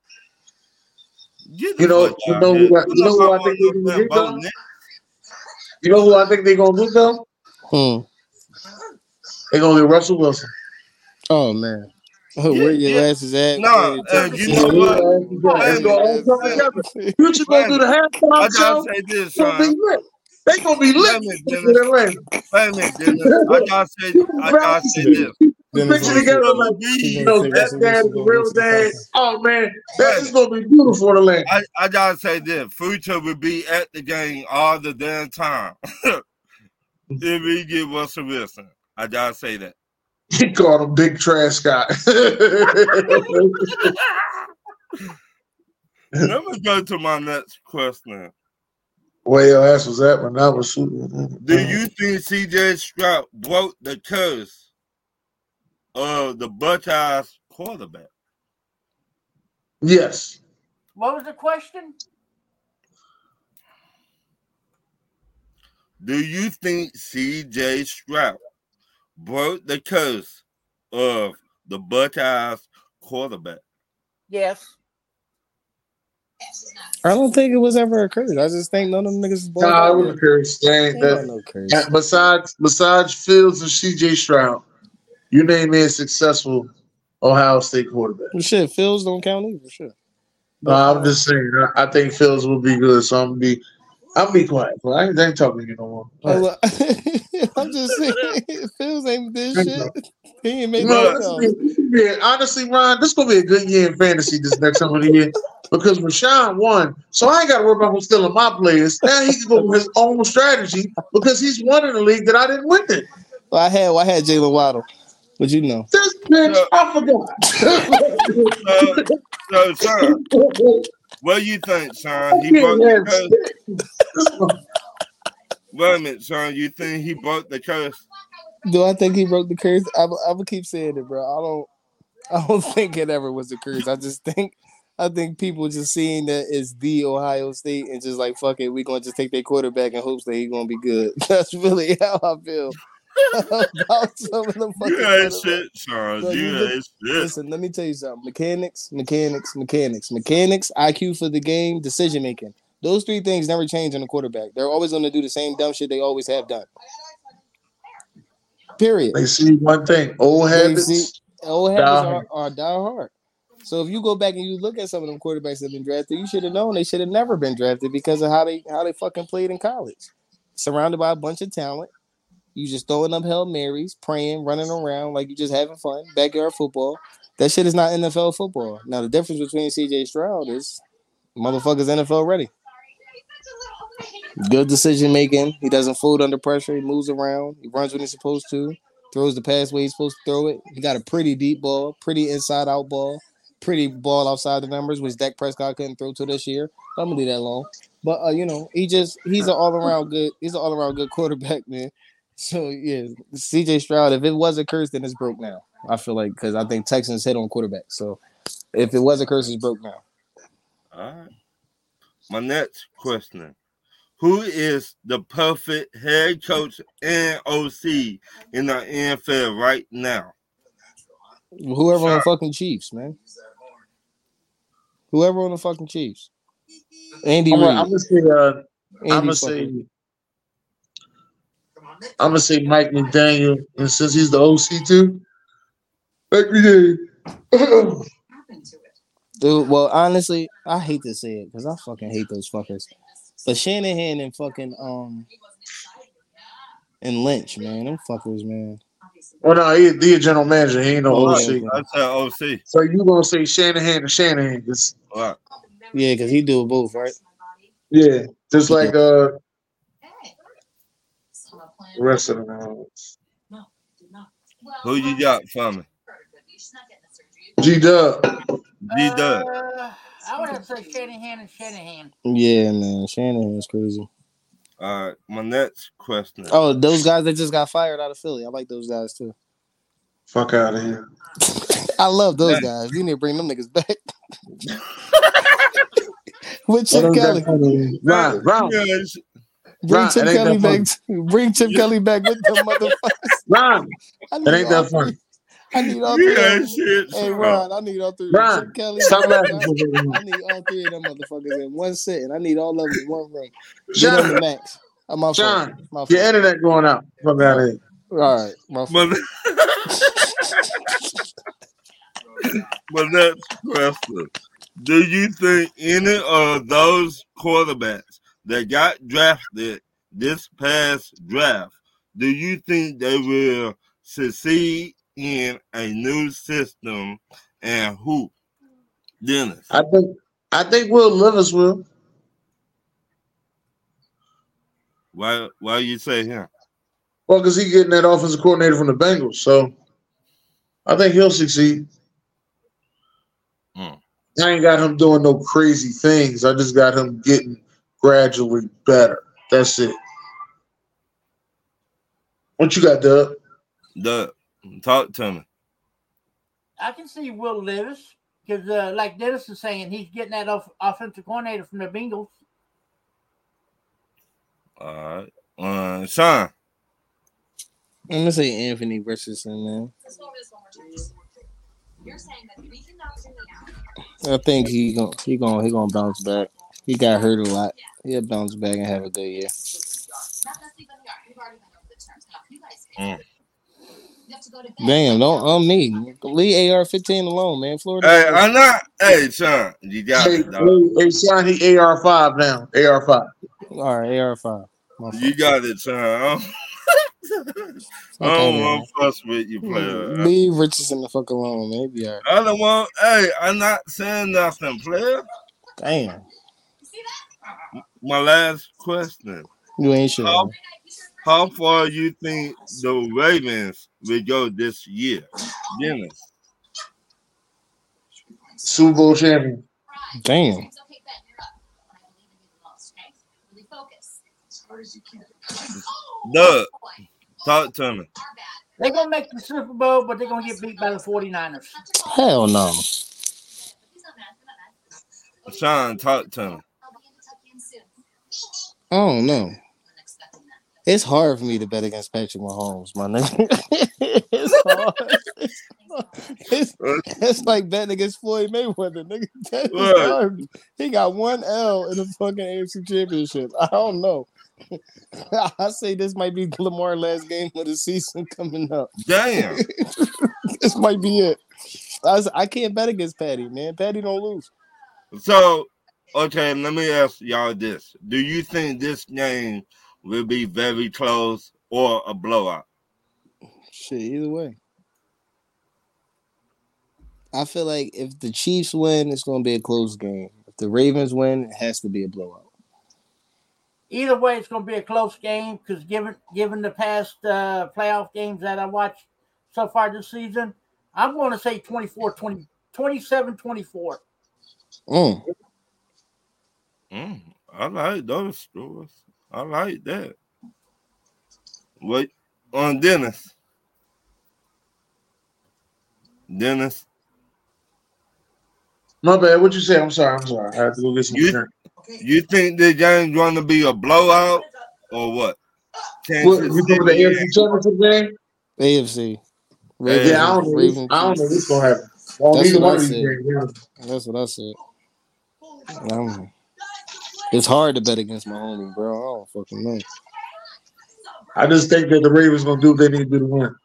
Speaker 1: You know who I think they're gonna get though? You know who I think they're gonna get though? They're gonna get Russell Wilson.
Speaker 7: Oh man. Where your ass is at?
Speaker 2: No, you know what?
Speaker 1: Future gonna do the halftime show.
Speaker 2: Say this,
Speaker 1: They gonna be
Speaker 2: son.
Speaker 1: lit. They gonna be lit.
Speaker 2: Wait a minute, Dennis. I gotta say this.
Speaker 1: Picture together like that dad is the real dad. Oh man, that is gonna be beautiful to land.
Speaker 2: I gotta say this. Future will be at the game all the damn time. If we get Russell Wilson, I gotta say that.
Speaker 1: He called him Big Trash Scott.
Speaker 2: Let me go to my next question.
Speaker 1: Well, your ass was that when I was shooting.
Speaker 2: Do you think C.J. Stroud broke the curse of the Buckeyes quarterback?
Speaker 1: Yes.
Speaker 8: What was the question?
Speaker 2: Do you think C.J. Stroud broke the curse of the Buckeyes quarterback?
Speaker 8: Yes.
Speaker 7: I don't think it was ever a curse. I just think none of them niggas is born.
Speaker 1: Nah, it was a curse. They ain't that.
Speaker 7: No curse.
Speaker 1: Besides Fields and C.J. Stroud, you name me a successful Ohio State quarterback.
Speaker 7: Well, shit, Fields don't count either. Shit.
Speaker 1: No, I'm just saying. I think Fields will be good, so I'm be quiet. Bro. I ain't talking to you no more.
Speaker 7: I'm just saying, Fields ain't this shit. He ain't made
Speaker 1: No,
Speaker 7: no.
Speaker 1: honestly, Ron, this gonna be a good year in fantasy this next time of the year because Rashawn won, so I ain't got to worry about him stealing my players. Now he can go with his own strategy because he's won in a league that I didn't win in.
Speaker 7: Well, I had Jalen Waddle, but you know,
Speaker 1: this bitch, I forgot.
Speaker 2: So, Sean, what do you think, Sean? He broke the curse. Wait a minute, Sean. You think he broke the curse?
Speaker 7: Do I think he broke the curse? I'm gonna keep saying it, bro. I don't think it ever was a curse. I think people just seeing that it's the Ohio State and just like fuck it, we gonna just take their quarterback in hopes that he's gonna be good. That's really how I feel about some of the fucking.
Speaker 2: You ain't shit, Sean. You ain't shit.
Speaker 7: Listen, let me tell you something. Mechanics, IQ for the game, decision making. Those three things never change in a quarterback. They're always gonna do the same dumb shit they always have done. Period.
Speaker 1: They see one thing. Old habits
Speaker 7: are die hard. So if you go back and you look at some of them quarterbacks that have been drafted, you should have known they should have never been drafted because of how they fucking played in college. Surrounded by a bunch of talent. You just throwing up Hail Marys, praying, running around like you just having fun. Backyard football. That shit is not NFL football. Now the difference between CJ Stroud is motherfuckers NFL ready. Good decision making. He doesn't fold under pressure. He moves around. He runs when he's supposed to. Throws the pass where he's supposed to throw it. He got a pretty deep ball, pretty inside out ball, pretty ball outside the numbers, which Dak Prescott couldn't throw to this year. I'm gonna leave that alone. But he's an all around good quarterback, man. So yeah, CJ Stroud. If it was a curse, then it's broke now. I feel like because I think Texans hit on quarterback. So if it was a curse, it's broke now.
Speaker 2: All right. My next question. Who is the perfect head coach and OC in the NFL right now?
Speaker 7: Whoever on the fucking Chiefs, man. Whoever on the fucking Chiefs. Andy Reid.
Speaker 1: I'm gonna say Mike McDaniel, and since he's the OC too, Mike McDaniel.
Speaker 7: Dude, well, honestly, I hate to say it because I fucking hate those fuckers. But Shanahan and fucking and Lynch, man, them fuckers, man.
Speaker 1: Well, no, he's a general manager. He ain't no OC.
Speaker 2: That's an OC.
Speaker 1: So you gonna say Shanahan and Shanahan?
Speaker 2: Right.
Speaker 7: Yeah, because he do both, right?
Speaker 1: Yeah, just like the rest of them.
Speaker 2: Who you got for me?
Speaker 1: G-Dub.
Speaker 8: I would have to say Shanahan and Shanahan.
Speaker 7: Yeah, man. Shanahan's crazy.
Speaker 2: All right, my next question.
Speaker 7: Oh, those guys that just got fired out of Philly. I like those guys, too.
Speaker 1: Fuck out of here.
Speaker 7: I love those guys. You need to bring them niggas back. With Chip Kelly.
Speaker 1: Ron.
Speaker 7: Bring Chip Kelly back. Bring Chip Kelly back with them motherfuckers.
Speaker 1: Ron, it ain't that funny.
Speaker 7: I need all three. Hey, Ron, I need all three.
Speaker 1: Ron,
Speaker 7: Chip Kelly.
Speaker 1: stop laughing.
Speaker 7: I need all three of them motherfuckers in one sitting. I need all of them in one room. Get on the max.
Speaker 1: John, your internet going out. Fuck out of here.
Speaker 7: All right, my fault.
Speaker 2: My next question. Do you think any of those quarterbacks that got drafted this past draft, do you think they will succeed in a new system, and who? Dennis.
Speaker 1: I think Will Levis will.
Speaker 2: Why you say him?
Speaker 1: Well, because he's getting that offensive coordinator from the Bengals. So I think he'll succeed.
Speaker 2: Mm.
Speaker 1: I ain't got him doing no crazy things. I just got him getting gradually better. That's it. What you got, Doug?
Speaker 2: Doug, talk to me.
Speaker 8: I can see Will Levis because, like Dennis is saying, he's getting that offensive coordinator from the Bengals.
Speaker 2: All right. Sean.
Speaker 7: I'm gonna say Anthony Richardson, man. I think he gonna bounce back. He got hurt a lot. He'll bounce back and have a good year.
Speaker 2: Mm.
Speaker 7: Damn, don't on me. Leave AR-15 alone, man. Florida.
Speaker 2: Hey, I'm not. Hey, Sean, you got it, dog.
Speaker 1: Hey, Sean, he AR5 now. AR5.
Speaker 7: All right, AR-5.
Speaker 2: You got it, Sean. I don't want to fuss with you, player.
Speaker 7: Leave Richardson the fuck alone, man. Be all right.
Speaker 2: I don't want. Hey, I'm not saying nothing, player.
Speaker 7: Damn.
Speaker 2: My last question.
Speaker 7: You ain't sure.
Speaker 2: How far you think the Ravens will go this year? Dennis.
Speaker 1: Super Bowl champion.
Speaker 7: Damn.
Speaker 2: Doug, talk to me.
Speaker 8: They're going to make the Super Bowl, but they're going to get beat by the 49ers.
Speaker 7: Hell no.
Speaker 2: Sean, talk to me.
Speaker 7: I don't know. It's hard for me to bet against Patrick Mahomes, my nigga. It's hard. It's like betting against Floyd Mayweather, nigga. That is hard. He got one L in the fucking AFC Championship. I don't know. I say this might be Lamar's last game of the season coming up.
Speaker 2: Damn.
Speaker 7: This might be it. I can't bet against Patty, man. Patty don't lose.
Speaker 2: So, okay, let me ask y'all this. Do you think this game will be very close or a blowout?
Speaker 7: Shit, either way. I feel like if the Chiefs win, it's going to be a close game. If the Ravens win, it has to be a blowout.
Speaker 8: Either way, it's going to be a close game because given the past playoff games that I watched so far this season, I'm going to say 27-24.
Speaker 2: I like those scores. I like that. Wait, on Dennis. Dennis.
Speaker 1: My bad. What you say? I'm sorry. I have to go get some drink.
Speaker 2: You think the game's going to be a blowout or what?
Speaker 1: What you think of the AFC Championship game?
Speaker 7: AFC.
Speaker 1: Ravens, I don't know what's going to happen. Well,
Speaker 7: That's
Speaker 1: neither
Speaker 7: what
Speaker 1: one
Speaker 7: I
Speaker 1: of
Speaker 7: said.
Speaker 1: these games.
Speaker 7: That's what I said. It's hard to bet against my homie, bro. I don't fucking know.
Speaker 1: I just think that the Ravens going to do what they need to do to win.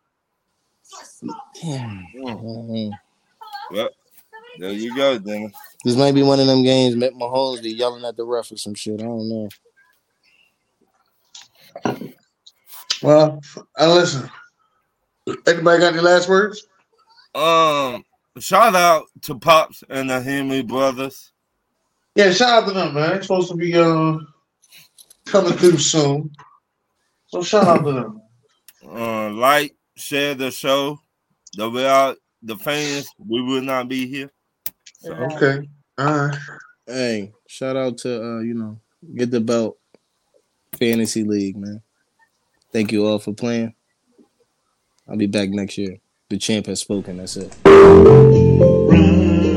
Speaker 2: Well, there you go, Dennis.
Speaker 7: This might be one of them games. Mahomes be yelling at the ref or some shit. I don't know.
Speaker 1: Well, listen. Anybody got any last words?
Speaker 2: Shout out to Pops and the Henry brothers.
Speaker 1: Yeah, shout out to them, man. It's supposed to be coming through soon. So shout out to them.
Speaker 2: Like, share the show. Without the fans, we would not be here. So.
Speaker 1: Okay. All right.
Speaker 7: Hey, shout out to Get the Belt Fantasy League, man. Thank you all for playing. I'll be back next year. The champ has spoken. That's it.